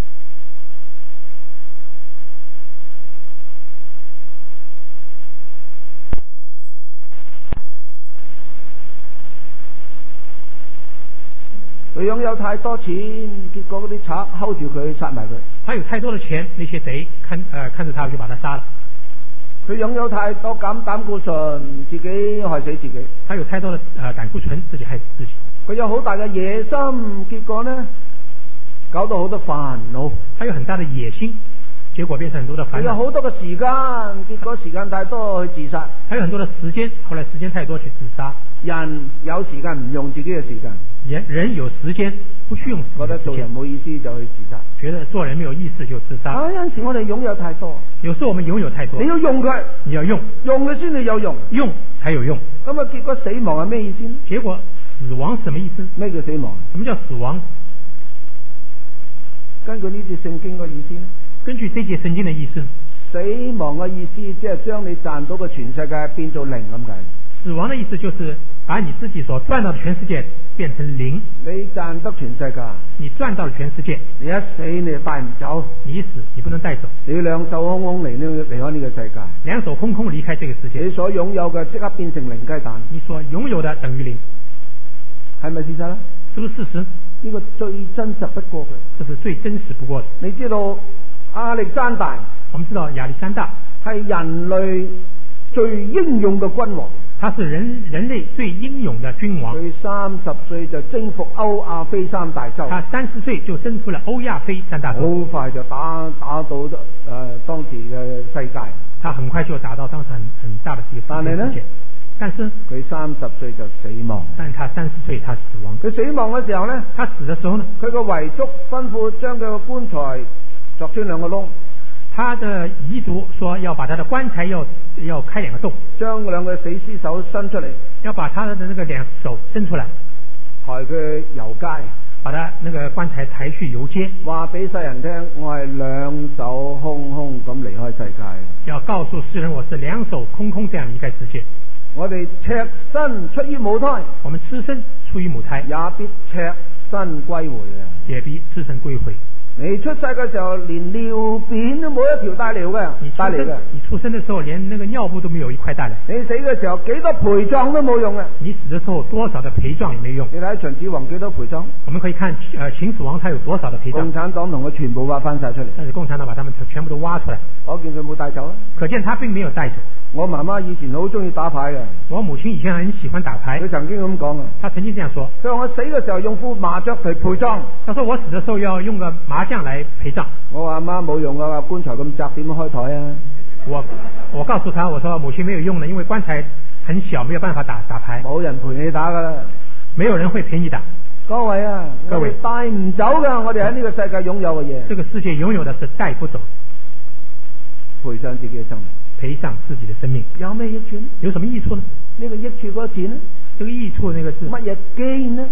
佢擁有太多錢，結果嗰啲賊 hold 住佢，殺埋佢。他有太多的錢，那些賊看着他就把他殺了。佢擁有太多膽固醇，自己害死自己。他有太多的膽固醇，自己害死自己。佢有好大嘅野心，結果呢搞到好多煩惱。他有很大的野心，結果變成很多的煩惱。佢有好多嘅時間，結果時間太多去自殺。還有很多的時間，後來時間太多去自殺。人有時間唔用自己嘅時間。人有時間不去用，覺得做人冇意思就去自殺，覺得做人沒有意思就自殺。有陣時我哋擁有太多，有時候我們擁有太多，你要用佢，你要用佢先至有用，用才有用。咁啊，結果死亡係咩意思呢？結果死亡是什麼意思？咩叫死亡？什麼叫死亡？根據呢節聖經嘅意思呢？根據這節聖經嘅意思，死亡嘅意思即係將你賺到嘅全世界變做零咁解。死亡的意思就是把你自己所賺到的全世界變成零。你賺得全世界，你賺到了全世界，你一死你就帶唔走，你一死你不能帶走，你兩手空空離開呢個世界，兩手空空離開這個世界，你所擁有嘅即刻變成零雞蛋，你所擁有的等於零，係咪事實啦？是不是事實？呢個最真實不過嘅，這是最真實不過的。你知道亞歷山大，我們知道亞歷山大係人類最英勇嘅君王。他是人類最英勇的君王。佢30歲就征服歐亞非三大洲。他30歲就征服了歐亞非三大洲。好快就打到當時嘅世界。他很快就打到當時很大的世界。但是佢30歲就死亡。但他30歲他死亡。佢死亡嘅時候呢，他死的時候呢，佢個遺囑吩咐將佢個棺材鑿穿2個窿。他的遺囑說要把他的棺材要開2個洞，將2個死屍手伸出嚟，要把他的那個2手伸出來，抬佢遊街，把他那個棺材抬去遊街，話俾世人聽，我係2手空空咁離開世界，要告訴世人我是2手空空這樣離開世界。我哋赤身出於母胎，我們赤身出於母胎，也必赤身歸回啊，也必赤身歸回。 你出世嘅時候連尿片都冇一條帶嚟嘅， 你出生的時候連那個尿布都沒有一塊帶來。 你死嘅時候幾多陪葬都冇用嘅。 你死的時候多少的陪葬也沒用。 你睇秦始皇幾多陪葬？ 我們可以看秦始皇他有多少的陪葬。 共產黨同佢全部挖翻晒出嚟。 但是共產黨把他們全部都挖出來。 我見佢冇帶走啊。 可見他並沒有帶走。 我媽媽以前好中意打牌嘅。 我母親以前很喜歡打牌。 佢曾經咁講啊。 他曾經這樣說。 佢話我死嘅時候用副麻雀嚟陪葬。 他說我死的時候要用個麻將來陪葬。 我話阿媽冇用啊，棺材咁窄點樣開台啊？ 我告訴他，我說母親沒有用的，因為棺材很小，沒有辦法打牌。 冇人陪你打噶啦， 沒有人會陪你打。 各位啊，各位帶唔走噶，我哋喺呢個世界擁有嘅嘢。 這個世界擁有的是帶不走。 賠上自己嘅生命， 賠上自己的生命， 有咩益處呢？ 有什麼益處呢？ 呢個益處嗰個字呢？ 這個益處那個字乜嘢 gain 呢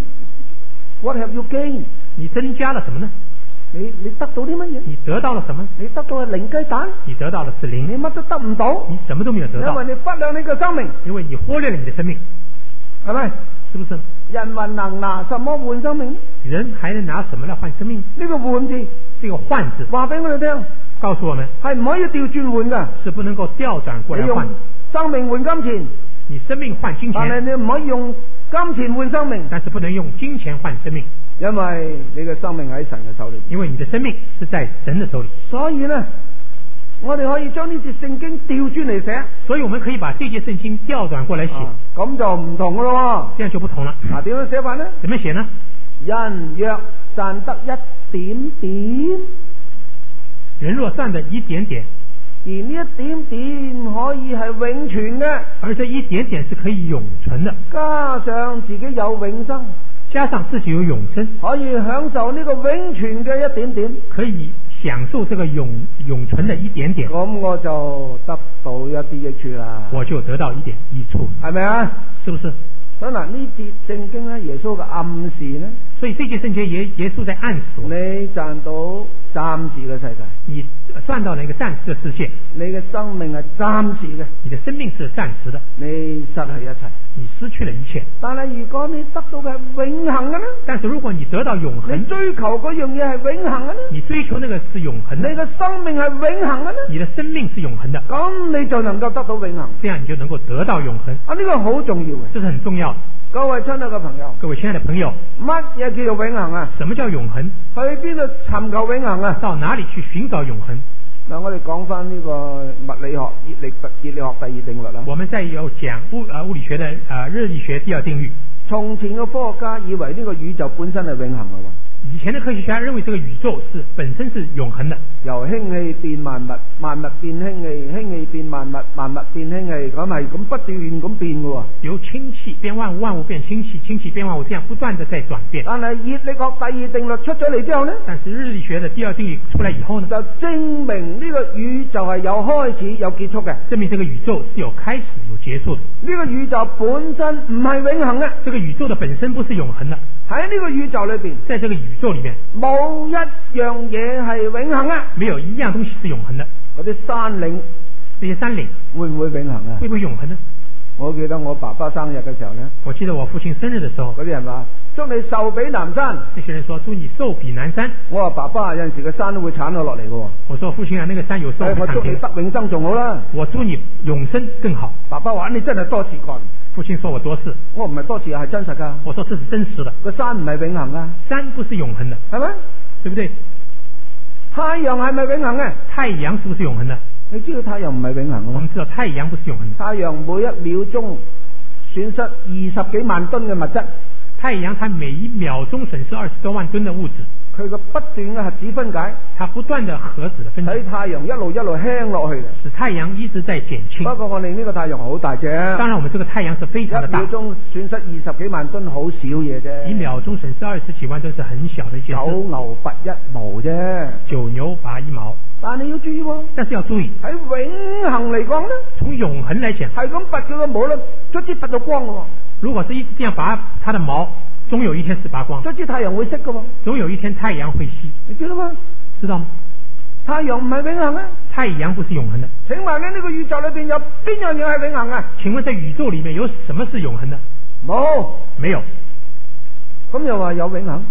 ？What have you gained？ 你增加了什麼呢？ 你得到啲乜嘢？ 你得到了什麼？ 你得到係零雞蛋。 你得到的是零。 你乜都得唔到。 你什麼都沒有得到。 因為你忽略你個生命。 因為你忽略了你的生命， 係咪？ 是不是？ 人還能拿什麼換生命？ 人還能拿什麼來換生命？ 呢個換字， 這個換字， 話俾我哋聽，告訴我們係唔可以調轉換噶， 是不能夠調轉過來換。 生命換金錢， 你生命換金錢， 但係你唔可以用金錢換生命， 但是不能用金錢換生命。 因為你嘅生命喺神嘅手裏， 因為你的生命是在神的手裏， 所以呢，我哋可以將呢節聖經調轉嚟寫， 所以我們可以把這節聖經調轉過來寫， 咁就唔同咯， 這樣就不同了。 點樣寫法呢？ 怎麼寫呢？ 人若賺得一點點， 人若賺得一點點， 而呢一點點可以係永存嘅， 而這一點點是可以永存的， 加上自己有永生。 加上自己有永生， 可以享受呢個永存嘅一點點， 可以享受這個永存的一點點， 咁我就得到一啲益處啦， 我就得到一點益處， 係咪啊？ 是不是？ 所以嗱，呢節聖經咧，耶穌嘅暗示咧， 所以這節聖經耶穌在暗示我， 你賺到暫時嘅世界， 你賺到那個暫時嘅世界， 你嘅生命係暫時嘅， 你的生命是暫時的， 你失去一切， 你失去了一切。 但係如果你得到嘅係永恆嘅呢？ 但是如果你得到永恆， 你追求嗰樣嘢係永恆嘅呢？ 你追求那個是永恆的， 你嘅生命係永恆嘅呢？ 你的生命是永恆的， 咁你就能夠得到永恆， 這樣你就能夠得到永恆。 啊，呢個好重要嘅， 這是很重要的。 各位親愛嘅朋友， 各位親愛的朋友， 乜嘢叫做永恆啊？ 什麼叫永恆？ 去邊度尋求永恆啊？ 到哪裏去尋找永恆？ 嗱，我哋講翻呢個物理學、熱力學第二定律啦。 我們再有講物理學的熱力學第二定律。 從前嘅科學家以為呢個宇宙本身係永恆嘅。 以前的科學家認為這個宇宙是本身是永恆的， 由氫氣變萬物，萬物變氫氣，氫氣變萬物，萬物變氫氣，咁係咁不斷咁變嘅。 由氫氣變萬物，萬物變氫氣，氫氣變萬物，這樣不斷地在轉變。 但係熱力學第二定律出咗嚟之後呢？ 但是日力學的第二定律出來以後呢？ 就證明呢個宇宙係有開始有結束嘅， 證明這個宇宙是有開始有結束的。 呢個宇宙本身唔係永恆嘅， 這個宇宙的本身不是永恆的。 喺呢個宇宙裏邊， 在這個宇宙裏面， 冇一樣嘢係永恆啊！ 沒有一樣東西是永恆的。 嗰啲山嶺， 這些山嶺會唔會永恆啊？ 會不會永恆呢？ 我記得我爸爸生日嘅時候呢， 我記得我父親生日的時候， 嗰啲人話祝你壽比南山。 這些人說祝你壽比南山。 我話爸爸有陣時個山都會鏟咗落嚟嘅。我說父親啊，那個山有時候我祝你得永生仲好啦。 我祝你永生更好。 爸爸話你真係多事幹。 父親說我多事。我唔係多事，係真實噶。 我說這是真實的。 個山唔係永恆啊， 山不是永恆的， 係咪？ 對不對？ 太陽係咪永恆嘅？ 太陽是不是永恆的？ 你知道太陽唔係永恆嘅？ 我們知道太陽不是永恆的。 太陽每一秒鐘損失20幾萬噸嘅物質。 太陽它每一秒鐘損失20多萬噸的物質。 佢個不斷嘅核子分解， 它不斷的核子的分解， 使太陽一路輕落去， 使太陽一直在減輕。 不過我哋呢個太陽好大隻， 當然我們這個太陽是非常的大， 一秒鐘損失20幾萬噸好少嘢啫， 一秒鐘損失20幾萬噸是很小的一件事， 九牛拔一毛啫， 九牛拔一毛。 但你要注意喎， 但是要注意喺永恆嚟講呢， 從永恆來講， 係咁拔佢個毛咧，卒之拔到光嘅喎。 如果是一直這樣拔它的毛，終有一天是拔光， 卒之太陽會熄嘅喎。總有一天太陽會熄， 你知道嗎？ 知道嗎？ 太陽唔係永恆啊！ 太陽不是永恆的。 請問呢個宇宙裏邊有邊樣嘢係永恆啊？ 請問在宇宙裏面有什麼是永恆的？ 冇， 沒有。 咁又話有永恆？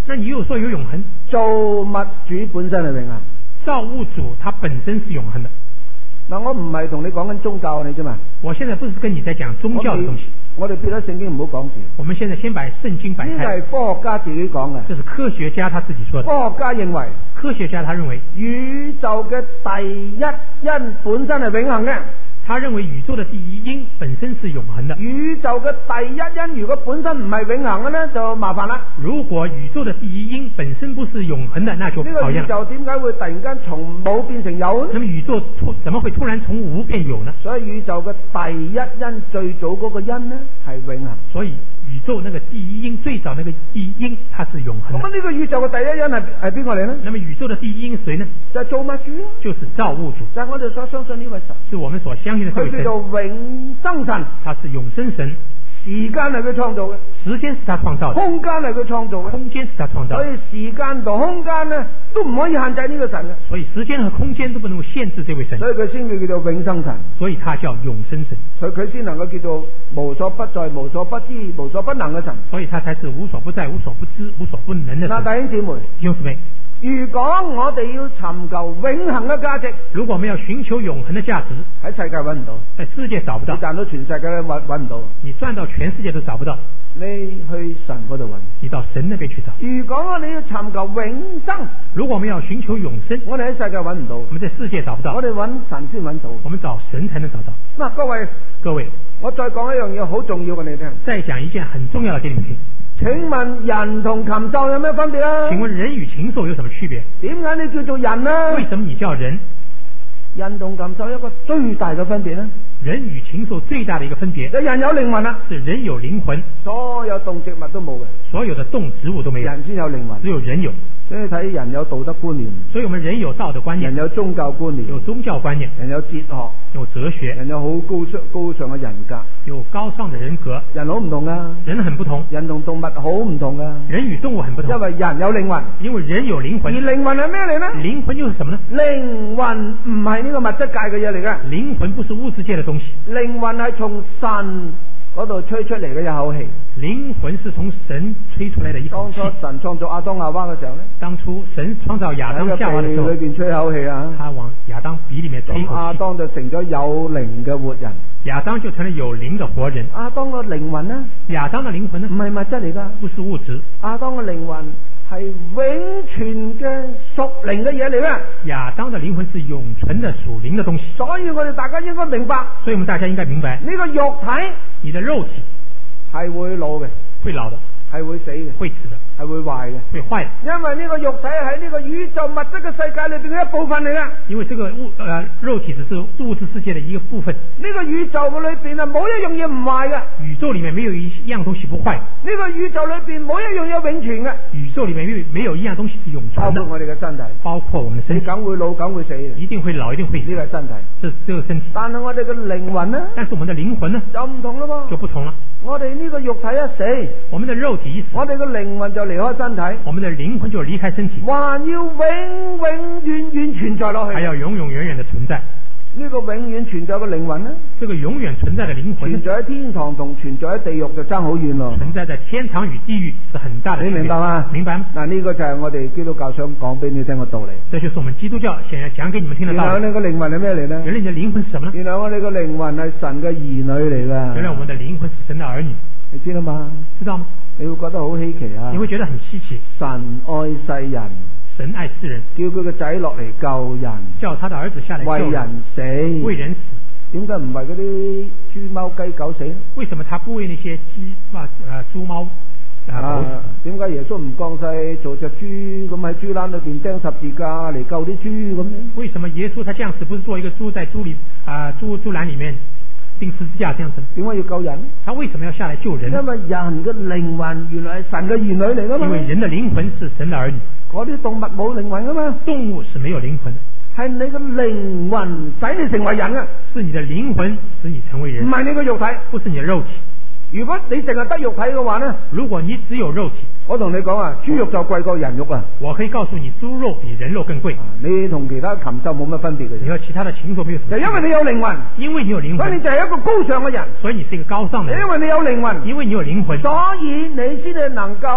那你又說有永恆？ 造物主本身係永恆， 造物主他本身是永恆的。 嗱，我唔係同你講緊宗教你啫嘛。 我現在不是跟你在講宗教的東西。 我哋撇咗聖經唔好講住。 我們現在先把聖經擺開。 呢係科學家自己講嘅。 這是科學家他自己說的。 科學家認為，宇宙嘅第一因本身係永恆嘅。 他認為宇宙的第一因本身是永恆的。 宇宙嘅第一因如果本身唔係永恆嘅呢，就麻煩啦。 如果宇宙的第一因本身不是永恆的，那就討厭了。 呢個宇宙點解會突然間從冇變成有呢？ 那麼宇宙怎麼會突然從無變有呢？ 所以宇宙嘅第一因最早嗰個因呢係永恆。 所以宇宙那個第一因最早那個第一因它是永恆的。 咁呢個宇宙嘅第一因係邊個嚟呢？ 那麼宇宙的第一因誰呢？ 就係造物主， 就是造物主。 就係我哋所相信呢位神， 是我們所相信的這位神。 佢叫做永生神， 他是永生神。 時間係佢創造嘅， 時間是他創造的； 空間係佢創造嘅， 空間是他創造的。 所以時間同空間呢都唔可以限制呢個神嘅。 所以時間和空間都不能夠限制這位神。 所以佢先叫做永生神， 所以他叫永生神。 所以佢先能夠叫做無所不在、無所不知、無所不能嘅神。 所以他才是無所不在、無所不知、無所不能的神。 嗱，弟兄姊妹， 弟兄姊妹， 如果我哋要尋求永恆嘅價值， 如果我們要尋求永恆的價值， 喺世界揾唔到， 在世界找不到， 你賺到全世界都揾唔到， 你賺到全世界都找不到， 你去神嗰度揾， 你到神那邊去找。 如果我哋要尋求永生， 如果我們要尋求永生， 我哋喺世界揾唔到， 我們在世界找不到， 我哋揾神先揾到， 我們找神才能找到。 嗱，各位，我再講一樣嘢好重要嘅你聽， 再講一件很重要的給你們聽。 請問人同禽獸有咩分別啊？ 請問人與禽獸有什麼區別？ 點解你叫做人呢？ 為什麼你叫人？ 人同禽獸有一個最大嘅分別呢？ 人與禽獸最大的一個分別， 人有靈魂啦， 是人有靈魂， 所有動植物都冇嘅， 所有的動植物都沒有， 人先有靈魂， 只有人有。 所以睇人有道德觀念， 所以我們人有道德觀念， 人有宗教觀念， 有宗教觀念， 人有哲學， 有哲學， 人有好高尚嘅人格， 有高尚的人格。 人好唔同啊， 人很不同， 人同動物好唔同啊， 人與動物很不同， 因為人有靈魂， 因為人有靈魂。 而靈魂係咩嚟呢？ 靈魂又是什麼呢？ 靈魂唔係呢個物質界嘅嘢嚟嘅， 靈魂不是物質界的東西， 靈魂係從神嗰度吹出嚟嘅一口氣。 靈魂是從神吹出來的一口氣。 當初神創造亞當夏娃嘅時候呢，當初神創造亞當夏娃嘅時候， 喺個鼻裏邊吹口氣啊，他往亞當鼻裏面吹口氣， 亞當就成咗有靈嘅活人， 亞當就成了有靈的活人。 亞當嘅靈魂呢？亞當嘅靈魂呢？唔係物質嚟噶， 不是物質。 亞當嘅靈魂係永存嘅屬靈嘅嘢嚟嘅。 亞當嘅靈魂是永存的屬靈嘅東西。 所以我哋大家應該明白， 所以我們大家應該明白， 呢個肉體， 你的肉體係會老嘅， 會老的， 係會死嘅， 會死的， 係會壞嘅， 會壞的。 因為呢個肉體喺呢個宇宙物質嘅世界裏邊嘅一部分嚟噶。 因為這個肉體只是物質世界的一個部分。 呢個宇宙嘅裏邊啊，冇一樣嘢唔壞嘅。 宇宙裏面沒有一樣東西不壞。 呢個宇宙裏邊冇一樣嘢永存嘅。 宇宙裏面沒有一樣東西是永存的。 包括我哋嘅身體， 包括我們的身體。 你梗會老，梗會死嘅。一定會老，一定會死。呢個係身體，這個身體。但係我哋嘅靈魂呢？ 但是我們的靈魂呢？ 就唔同啦噃， 就不同了。 我哋呢個肉體一死， 我們的肉體一死， 我哋嘅靈魂就離開身體， 我們的靈魂就離開身體， 還要永永遠遠存在落去， 還要永永遠遠的存在。 呢個永遠存在嘅靈魂呢？這個永遠存在的靈魂，存在喺天堂同存在喺地獄就爭好遠咯。 存在在天堂與地獄是很大的區別。你明白嗎？明白嗎？ 嗱，呢個就係我哋基督教想講俾你聽嘅道理。 這就是我們基督教想要講給你們聽的道理。 原來你個靈魂係咩嚟呢？ 原來你的靈魂是什麼呢？ 原來我哋個靈魂係神嘅兒女嚟噶。 原來我們的靈魂是神的兒女， 你知道嗎？知道嗎？你會覺得好稀奇啊！ 你會覺得很稀奇。 神愛世人。 神愛世人，叫佢個仔落嚟救人， 叫他的兒子下來救人，為人死，為人死。點解唔係嗰啲豬貓雞狗死呢？為什麼他不為那些豬貓狗死？點解耶穌唔降世做隻豬咁喺豬欄裏邊釘十字架嚟救啲豬咁呢？為什麼耶穌他降世不是做一個豬在豬欄裏面釘十字架這樣子？點解要救人？他為什麼要下來救人？因為人嘅靈魂原來係神嘅兒女嚟噶嘛。因為人的靈魂是神的兒女。嗰啲動物冇靈魂噶嘛？動物是沒有靈魂的，係你個靈魂使你成為人啊！是你的靈魂使你成為人，唔係你個肉體，不是你的肉體。如果你淨係得肉體嘅話呢？如果你只有肉體，我同你講啊，豬肉就貴過人肉啊！我可以告訴你，豬肉比人肉更貴。你同其他禽獸冇乜分別嘅，你和其他的禽獸沒有什麼。就因為你有靈魂，因為你有靈魂，所以你就係一個高尚嘅人，所以你是一個高尚嘅人。因為你有靈魂，因為你有靈魂，所以你先至能夠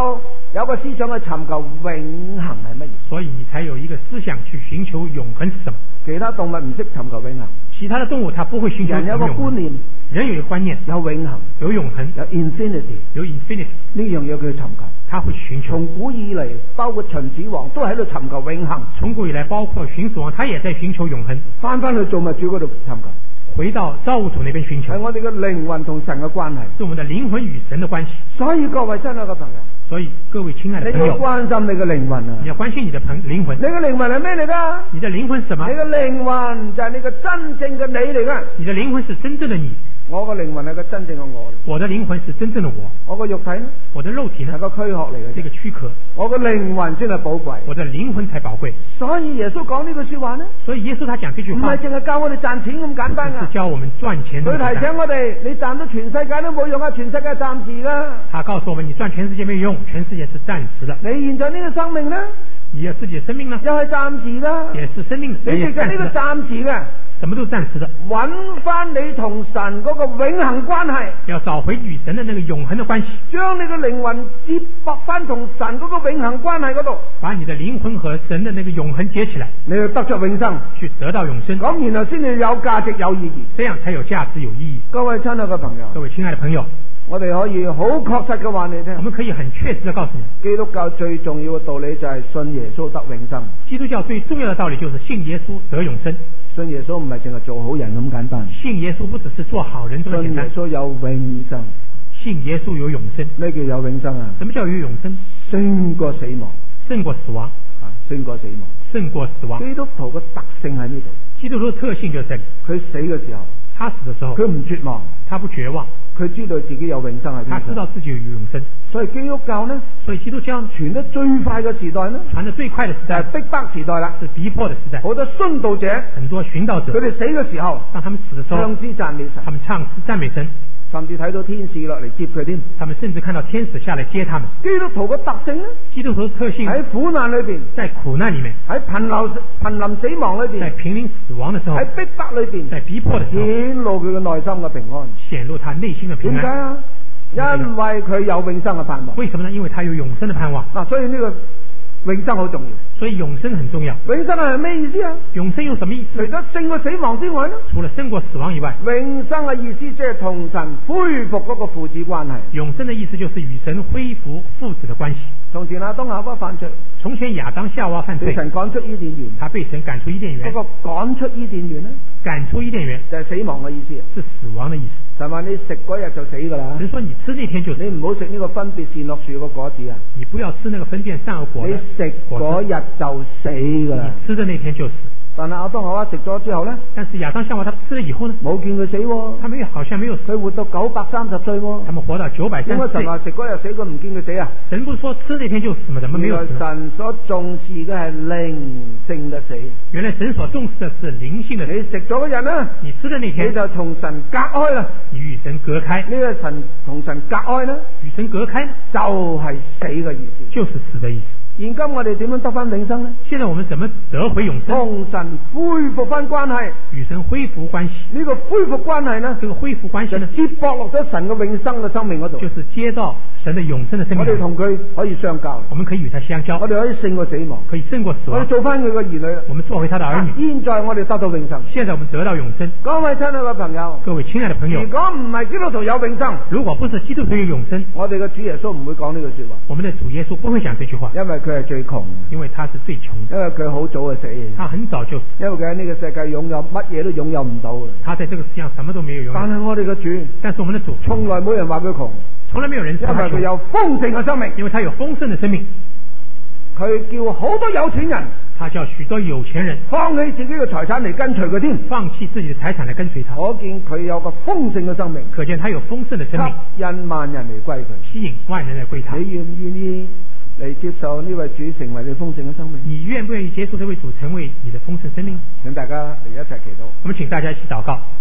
有個思想去尋求永恆係乜嘢？ 所以你才有一個思想去尋求永恆是什麼？ 其他動物唔識尋求永恆， 其他的動物它不會尋求永恆。 人有個觀念， 人有一個觀念， 有永恆， 有永恆， 有 infinity， 有 infinity， 呢樣嘢佢尋求， 他會尋求。 從古以嚟，包括秦始皇都喺度尋求永恆。 從古以來，包括秦始皇，他也在尋求永恆。 翻去造物主嗰度尋求。 回到造物主那邊尋求， 係我哋嘅靈魂同神嘅關係， 是我們的靈魂與神的關係。 所以各位親愛嘅朋友， 所以各位親愛的朋友， 你要關心你嘅靈魂啊！ 你要關心你的靈魂。 你嘅靈魂係咩嚟噶？ 你的靈魂是什麼？ 你嘅靈魂就係你嘅真正嘅你嚟噶。 你的靈魂是真正的你。 我個靈魂係個真正嘅我。 我的靈魂是真正的我。 我個肉體呢？ 我的肉體呢？ 係個軀殼嚟嘅， 這個軀殼。 我個靈魂先係寶貴。 我的靈魂才寶貴。 所以耶穌講呢句說話呢？ 所以耶穌他講這句話， 唔係淨係教我哋賺錢咁簡單噶。 是教我們賺錢。 佢提醒我哋，你賺到全世界都冇用啊，全世界暫時噶。 他告訴我們，你賺全世界沒有用，全世界是暫時的。 你現在呢個生命呢？ 你有自己的生命呢？ 又係暫時噶。也是生命。你其實呢個暫時嘅。 什麼都暫時的， 揾翻你同神嗰個永恆關係， 要找回與神的那個永恆的關係， 將你嘅靈魂接駁翻同神嗰個永恆關係嗰度， 把你的靈魂和神的那個永恆接起來， 你要得着永生， 去得到永生， 咁然後先至有價值有意義， 這樣才有價值有意義。 各位親愛嘅朋友， 各位親愛的朋友， 我哋可以好確實嘅話你聽， 我們可以很確實的告訴你， 基督教最重要嘅道理就係信耶穌得永生。 基督教最重要的道理就是信耶穌得永生。 信耶穌唔係淨係做好人咁簡單， 信耶穌不只是做好人這麼簡單， 信耶穌有永生， 信耶穌有永生。 咩叫有永生啊？ 什麼叫有永生？ 勝過死亡， 勝過死亡啊！勝過死亡， 勝過死亡。 基督徒嘅特性喺呢度， 基督徒嘅特性就係佢死嘅時候， 他死嘅時候， 佢唔絕望， 他不絕望， 佢知道自己有永生喺邊度， 他知道自己有永生。 所以基督教呢， 所以基督教傳得最快嘅時代呢， 傳得最快嘅時代就係逼迫時代啦， 是逼迫嘅時代。 好多殉道者， 很多尋道者， 佢哋死嘅時候， 當他們死嘅時候， 唱詩讚美神， 他們唱詩讚美神， 甚至睇到天使落嚟接佢添。 他們甚至看到天使下來接他們。 基督徒嘅特性呢？ 基督徒嘅特性喺苦難裏邊， 在苦難裏面， 喺瀕臨死亡裏邊， 在瀕臨死亡嘅時候， 喺逼迫裏邊， 在逼迫嘅時候， 顯露佢嘅內心嘅平安， 顯露他內心嘅平安。 點解啊？因為佢有永生嘅盼望。 為什麼呢？因為他有永生嘅盼望。 所以呢個永生好重要。 所以永生很重要。 永生係咩意思啊？ 永生有什麼意思？ 除咗勝過死亡之外呢？ 除了勝過死亡以外， 永生嘅意思即係同神恢復嗰個父子關係。 永生嘅意思就是與神恢復父子嘅關係。 從前亞當夏娃犯罪， 從前亞當夏娃犯罪， 被神趕出伊甸園， 他被神趕出伊甸園。 嗰個趕出伊甸園呢？趕出伊甸園就係死亡嘅意思，是死亡嘅意思。神話你食嗰日就死噶啦。神說你吃那天就死。你唔好食呢個分別善惡樹個果子啊！你不要吃那個分辨善惡果。你食嗰日就死噶啦。你吃的那天就死。但係亞當夏娃食咗之後呢？但是亞當夏娃他吃了以後呢？冇見佢死喎。他們好像沒有死。佢活到930歲喎。他們活到930歲。點解神話食嗰日死佢唔見佢死啊？神不是說吃那天就死嗎？怎麼沒有死？原來神所重視嘅係靈性嘅死。原來神所重視嘅是靈性嘅死。你食咗嗰日呢？你吃的那天你就同神隔開啦。你與神隔開。呢個神同神隔開呢？與神隔開就係死嘅意思。就是死的意思。現今我哋點樣得翻永生呢？現在我們怎麼得回永生？同神恢復翻關係，與神恢復關係。呢個恢復關係呢？這個恢復關係呢？接駁落咗神嘅永生嘅生命嗰度，就是接到神嘅永生嘅生命。我哋同佢可以相交，我們可以與他相交。我哋可以勝過死亡，可以勝過死亡。我哋做翻佢嘅兒女，我們做回他的兒女。現在我哋得到永生，現在我們得到永生。各位親愛嘅朋友，各位親愛的朋友，如果唔係基督徒有永生，如果不是基督徒有永生，我哋嘅主耶穌唔會講呢句說話。我們的主耶穌不會講這句話，因為佢係最窮，因為他是最窮，因為佢好早就死，他很早就死，因為佢喺呢個世界擁有乜嘢都擁有唔到嘅，他在這個世界上什麼都沒有擁有。但係我哋嘅主，但是我們的主，從來冇人話佢窮，從來沒有人說他窮，因為佢有豐盛嘅生命，因為他有豐盛的生命。佢叫好多有錢人，他叫許多有錢人放棄自己嘅財產嚟跟隨佢添，放棄自己的財產嚟跟隨他。可見佢有個豐盛嘅生命，可見他有豐盛的生命，吸引萬人嚟歸佢，吸引萬人嚟歸他。你願唔願意嚟接受呢位主成為你豐盛嘅生命？你願不願意接受這位主成為你的豐盛生命？請大家嚟一齊祈禱。我們請大家一起禱告。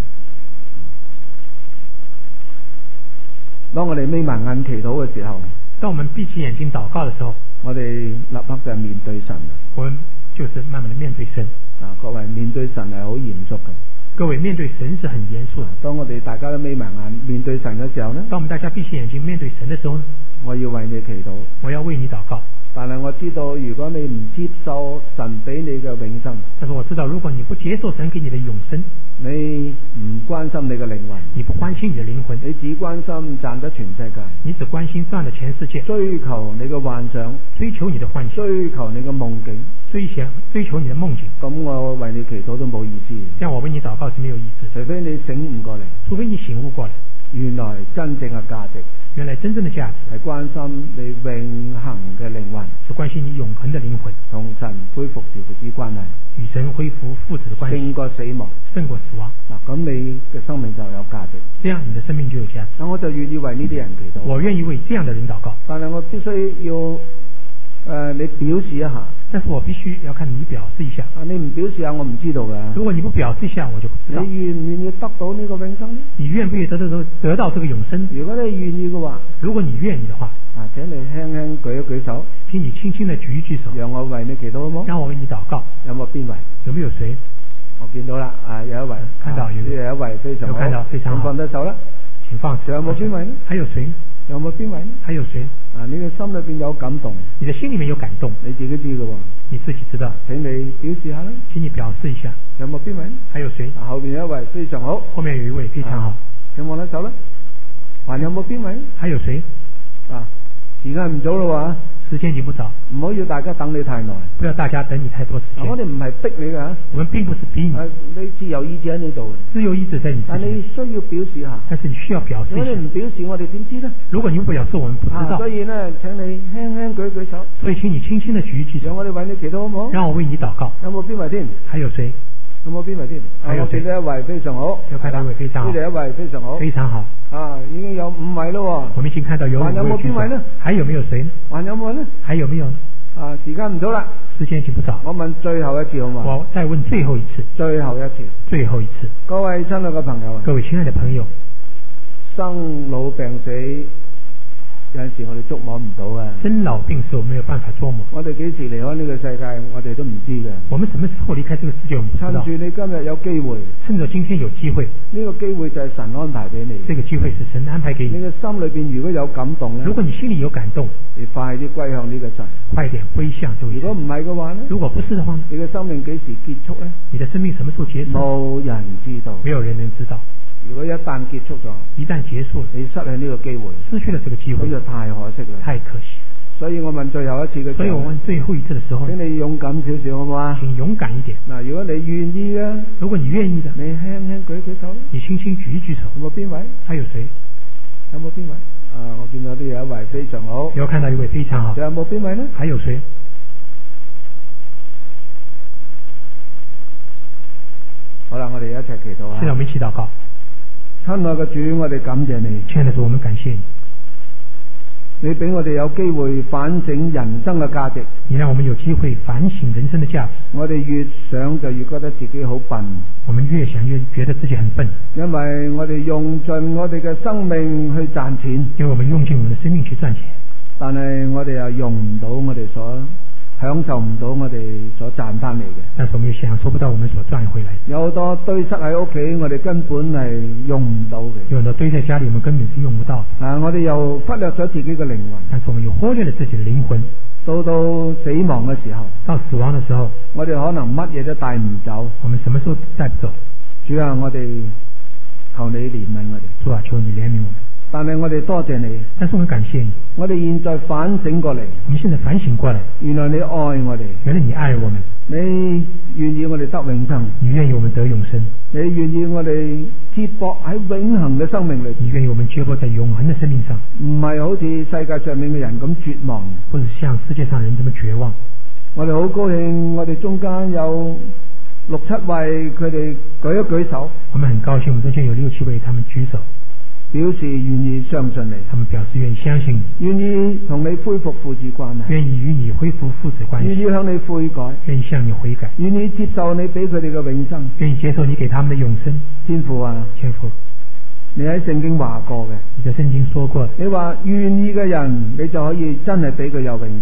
當我哋眯埋眼祈禱嘅時候，當我們閉起眼睛禱告的時候，我哋立刻就面對神。我們就是慢慢的面對神。各位，面對神係好嚴肅嘅。各位，面對神是很嚴肅的。當我哋大家都眯埋眼面對神嘅時候呢，當我們大家閉起眼睛面對神的時候呢， 我要為你祈禱， 我要為你禱告。 但係我知道，如果你唔接受神俾你嘅永生， 但是我知道，如果你不接受神給你的永生， 你唔關心你嘅靈魂， 你不關心你的靈魂， 你只關心賺得全世界， 你只關心賺得全世界， 追求你嘅幻想， 追求你的幻想， 追求你嘅夢境， 追求你的夢境。 咁我為你祈禱都冇意思。 這樣我為你禱告是沒有意思， 除非你醒悟過嚟， 除非你醒悟過來， 原來真正嘅價值， 原來真正的價值係關心你永恆嘅靈魂， 是關心你永恆的靈魂， 同神恢復父子關係， 與神恢復父子的關係， 勝過死亡， 勝過死亡。 嗱，咁你嘅生命就有價值， 這樣你的生命就有價值。 咁我就願意為呢啲人祈禱， 我願意為這樣的人禱告， 但係我必須要你表示一下。 但是我必須要看你表示一下。 你唔表示下，我唔知道嘅。 如果你不表示一下，我就不知道。 你願唔願意得到呢個永生呢？ 你願不願意得到這個永生？ 如果你願意嘅話， 如果你願意的話， 請你輕輕舉一舉手， 請你輕輕地舉一舉手， 讓我為你祈禱好冇？ 讓我為你禱告。 有冇邊位？ 有沒有誰？ 我見到啦，有一位， 看到有一位非常好， 看到非常好， 放低手啦， 請放手。 仲有冇邊位呢？ 還有誰？ 有冇邊位呢？ 還有誰？ 你嘅心裏邊有感動， 你的心裏面有感動， 你自己知嘅喎， 你自己知道。 請你表示下啦， 請你表示一下。 有冇邊位呢？ 還有誰？ 後邊有一位非常好， 後面有一位非常好， 請放低手啦。還有冇邊位呢？ 還有誰？ 時間唔早啦喎， 時間已經不早， 唔好要大家等你太耐， 不要大家等你太多時間。 我哋唔係逼你噶， 我們並不是逼你， 你自由意志喺呢度， 自由意志在你自己， 但你需要表示下， 但是你需要表示一下。 如果你唔表示，我哋點知呢？ 如果你不表示，我們不知道。 所以呢，請你輕輕舉舉手。 所以請你輕輕地舉一舉手。 讓我哋為你祈禱好唔好？ 讓我為你禱告。 有冇邊位添？ 還有誰？ 有冇邊位添？ 還有誰？ 呢一位非常好， 有看到一位非常好， 呢一位非常好， 非常好。 已經有5位咯。 我們已經看到有5位。 還有冇邊位呢？ 還有沒有誰呢？ 還有冇呢？ 還有沒有呢？ 時間唔早啦， 時間已經不早。 我問最後一次好嗎？ 我再問最後一次。 最後一次。最後一次。各位親愛嘅朋友， 各位親愛的朋友， 生老病死，有陣時我哋捉摸唔到啊！ 生老病死我沒有辦法捉摸。 我哋幾時離開呢個世界，我哋都唔知嘅。 我們什麼時候離開這個世界，我們不知道。 趁住你今日有機會， 趁着今天有機會， 呢個機會就係神安排俾你。 這個機會是神安排給你。 你嘅心裏邊如果有感動咧， 如果你心裏有感動， 你快啲歸向呢個神， 快點歸向這位神。 如果唔係嘅話呢？ 如果不是的話呢？ 你嘅生命幾時結束呢？ 你的生命什麼時候結束？ 冇人知道， 沒有人能知道。 如果一旦結束咗， 一旦結束， 你失去呢個機會， 失去了這個機會， 咁就太可惜啦， 太可惜。 所以我問最後一次嘅時候， 所以我問最後一次的時候， 請你勇敢少少好唔好啊？ 請勇敢一點。 嗱，如果你願意嘅， 如果你願意的， 你輕輕舉舉手， 你輕輕舉一舉手。 有冇邊位？ 還有誰？ 有冇邊位？我見到都有一位非常好。 有看到一位非常好。 仲有冇邊位呢？ 還有誰？ 好啦，我哋一齊祈禱啊！ 現在我們一起禱告。 親愛嘅主，我哋感謝你。 親愛的主，我們感謝你。 你俾我哋有機會反省人生嘅價值。 你讓我們有機會反省人生的價值。 我哋越想就越覺得自己好笨。 我們越想越覺得自己很笨。 因為我哋用盡我哋嘅生命去賺錢。 因為我們用盡我們的生命去賺錢。 但係我哋又用唔到我哋所享受唔到我哋所賺翻嚟嘅， 但是我們又享受不到我們所賺回來。 有好多堆塞喺屋企，我哋根本係用唔到嘅。 有很多堆在家裏，我們根本是用不到。 我哋又忽略咗自己嘅靈魂， 但是我們又忽略了自己的靈魂。 到死亡嘅時候， 到死亡的時候， 我哋可能乜嘢都帶唔走。 我們什麼時候帶不走？ 主啊，我哋求你憐憫我哋。 主啊，求你憐憫我們。 但係我哋多謝你， 但是我們感謝你。我哋現在反省過嚟， 我們現在反省過來， 原來你愛我哋， 原來你愛我們， 你願意我哋得永生， 你願意我們得永生， 你願意我哋接駁喺永恆嘅生命裏， 你願意我們接駁在永恆的生命上， 唔係好似世界上面嘅人咁絕望， 不是像世界上人這麼絕望。 我哋好高興，我哋中間有6、7位，佢哋舉一舉手。 我們很高興，我們中間有6、7位，他們舉手。 表示願意相信你， 他們表示願意相信你， 願意同你恢復父子關係， 願意與你恢復父子關係， 願意向你悔改， 願意向你悔改， 願意接受你俾佢哋嘅永生， 願意接受你給他們的永生。 天父啊， 天父， 你喺聖經話過嘅， 你在聖經說過， 你話願意嘅人，你就可以真係俾佢有永生。 你說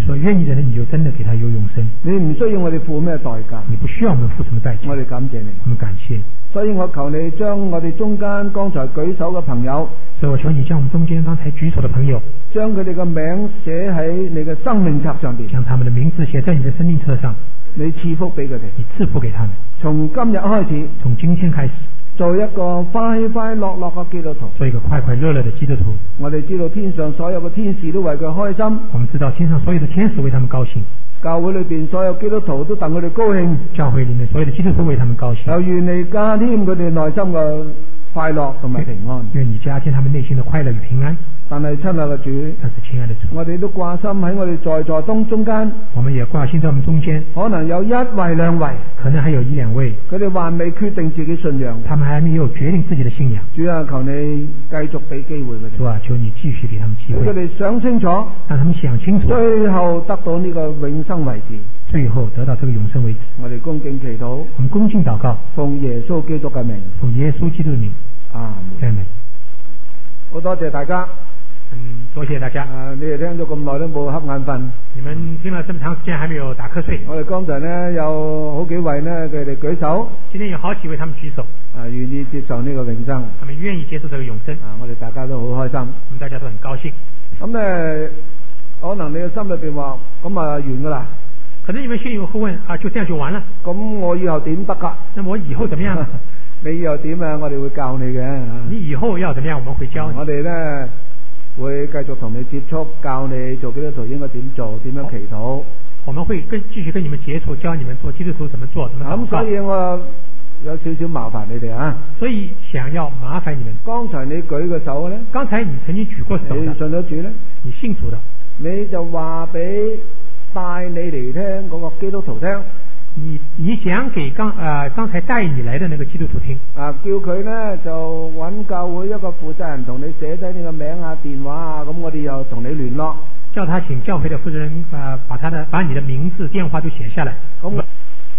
所願意的人，你就真的給他有永生。 你唔需要我哋付咩代價， 你不需要我們付什麼代價。 我哋感謝你， 我們感謝。 所以我求你將我哋中間剛才舉手嘅朋友， 所以我求你將我們中間剛才舉手的朋友， 將佢哋嘅名寫喺你嘅生命冊上邊， 將他們的名字寫在你的生命冊上， 你賜福俾佢哋， 你賜福給他們。 從今日開始， 從今天開始， 做一個快快樂樂嘅基督徒， 做一個快快樂樂的基督徒。 我哋知道天上所有嘅天使都為佢開心， 我們知道天上所有的天使為他們高興， 教會裏邊所有基督徒都戥佢哋高興， 教會裏面所有的基督徒為他們高興， 又願你加添佢哋內心嘅快樂同埋平安， 願你加添他們內心的快樂與平安。 但係親愛嘅主， 但是親愛的主， 我哋都掛心喺我哋在座中間， 我們也掛心在我們中間， 可能有一位兩位， 可能還有一兩位， 佢哋還未決定自己信仰， 他們還沒有決定自己的信仰。 主啊，求你繼續俾機會佢哋。 主啊，求你繼續給他們機會， 佢哋想清楚， 讓他們想清楚， 最後得到呢個永生為止。 最後得到這個永生為止。 我哋恭敬祈禱， 我們恭敬禱告， 奉耶穌基督嘅名， 奉耶穌基督的名。 阿門。好多謝大家。 多謝大家。 你哋聽咗咁耐都冇瞌眼瞓。 你們聽了這麼長時間還沒有打瞌睡。 我哋剛才呢有好幾位呢，佢哋舉手。 今天有好幾位他們舉手。願意接受呢個永生。 他們願意接受這個永生。 我哋大家都好開心。 我們大家都很高興。 咁呢，可能你嘅心裏邊話，咁完噶啦。 可能你們心裡會問啊，就這樣就完了？ 咁我以後點得噶？ 那麼我以後怎麼樣？ 你以後點啊？我哋會教你嘅。 你以後要怎麼樣？我們會教你。 我哋呢會繼續同你接觸，教你做基督徒應該點做，點樣祈禱。 我們會繼續跟你們接觸，教你們做基督徒怎麼做，怎麼禱告。 咁所以我有少少麻煩你哋啊。所以想要麻煩你們。 剛才你舉個手咧？ 剛才你曾經舉過手。 你信咗主咧？ 你信主的。你就話俾帶你嚟聽嗰個基督徒聽。 你講給剛才帶你來的那個基督徒聽。 叫佢呢就揾教會一個負責人同你寫低你個名啊、電話啊，咁我哋又同你聯絡。 叫他請教會的負責人把你的名字、電話都寫下來。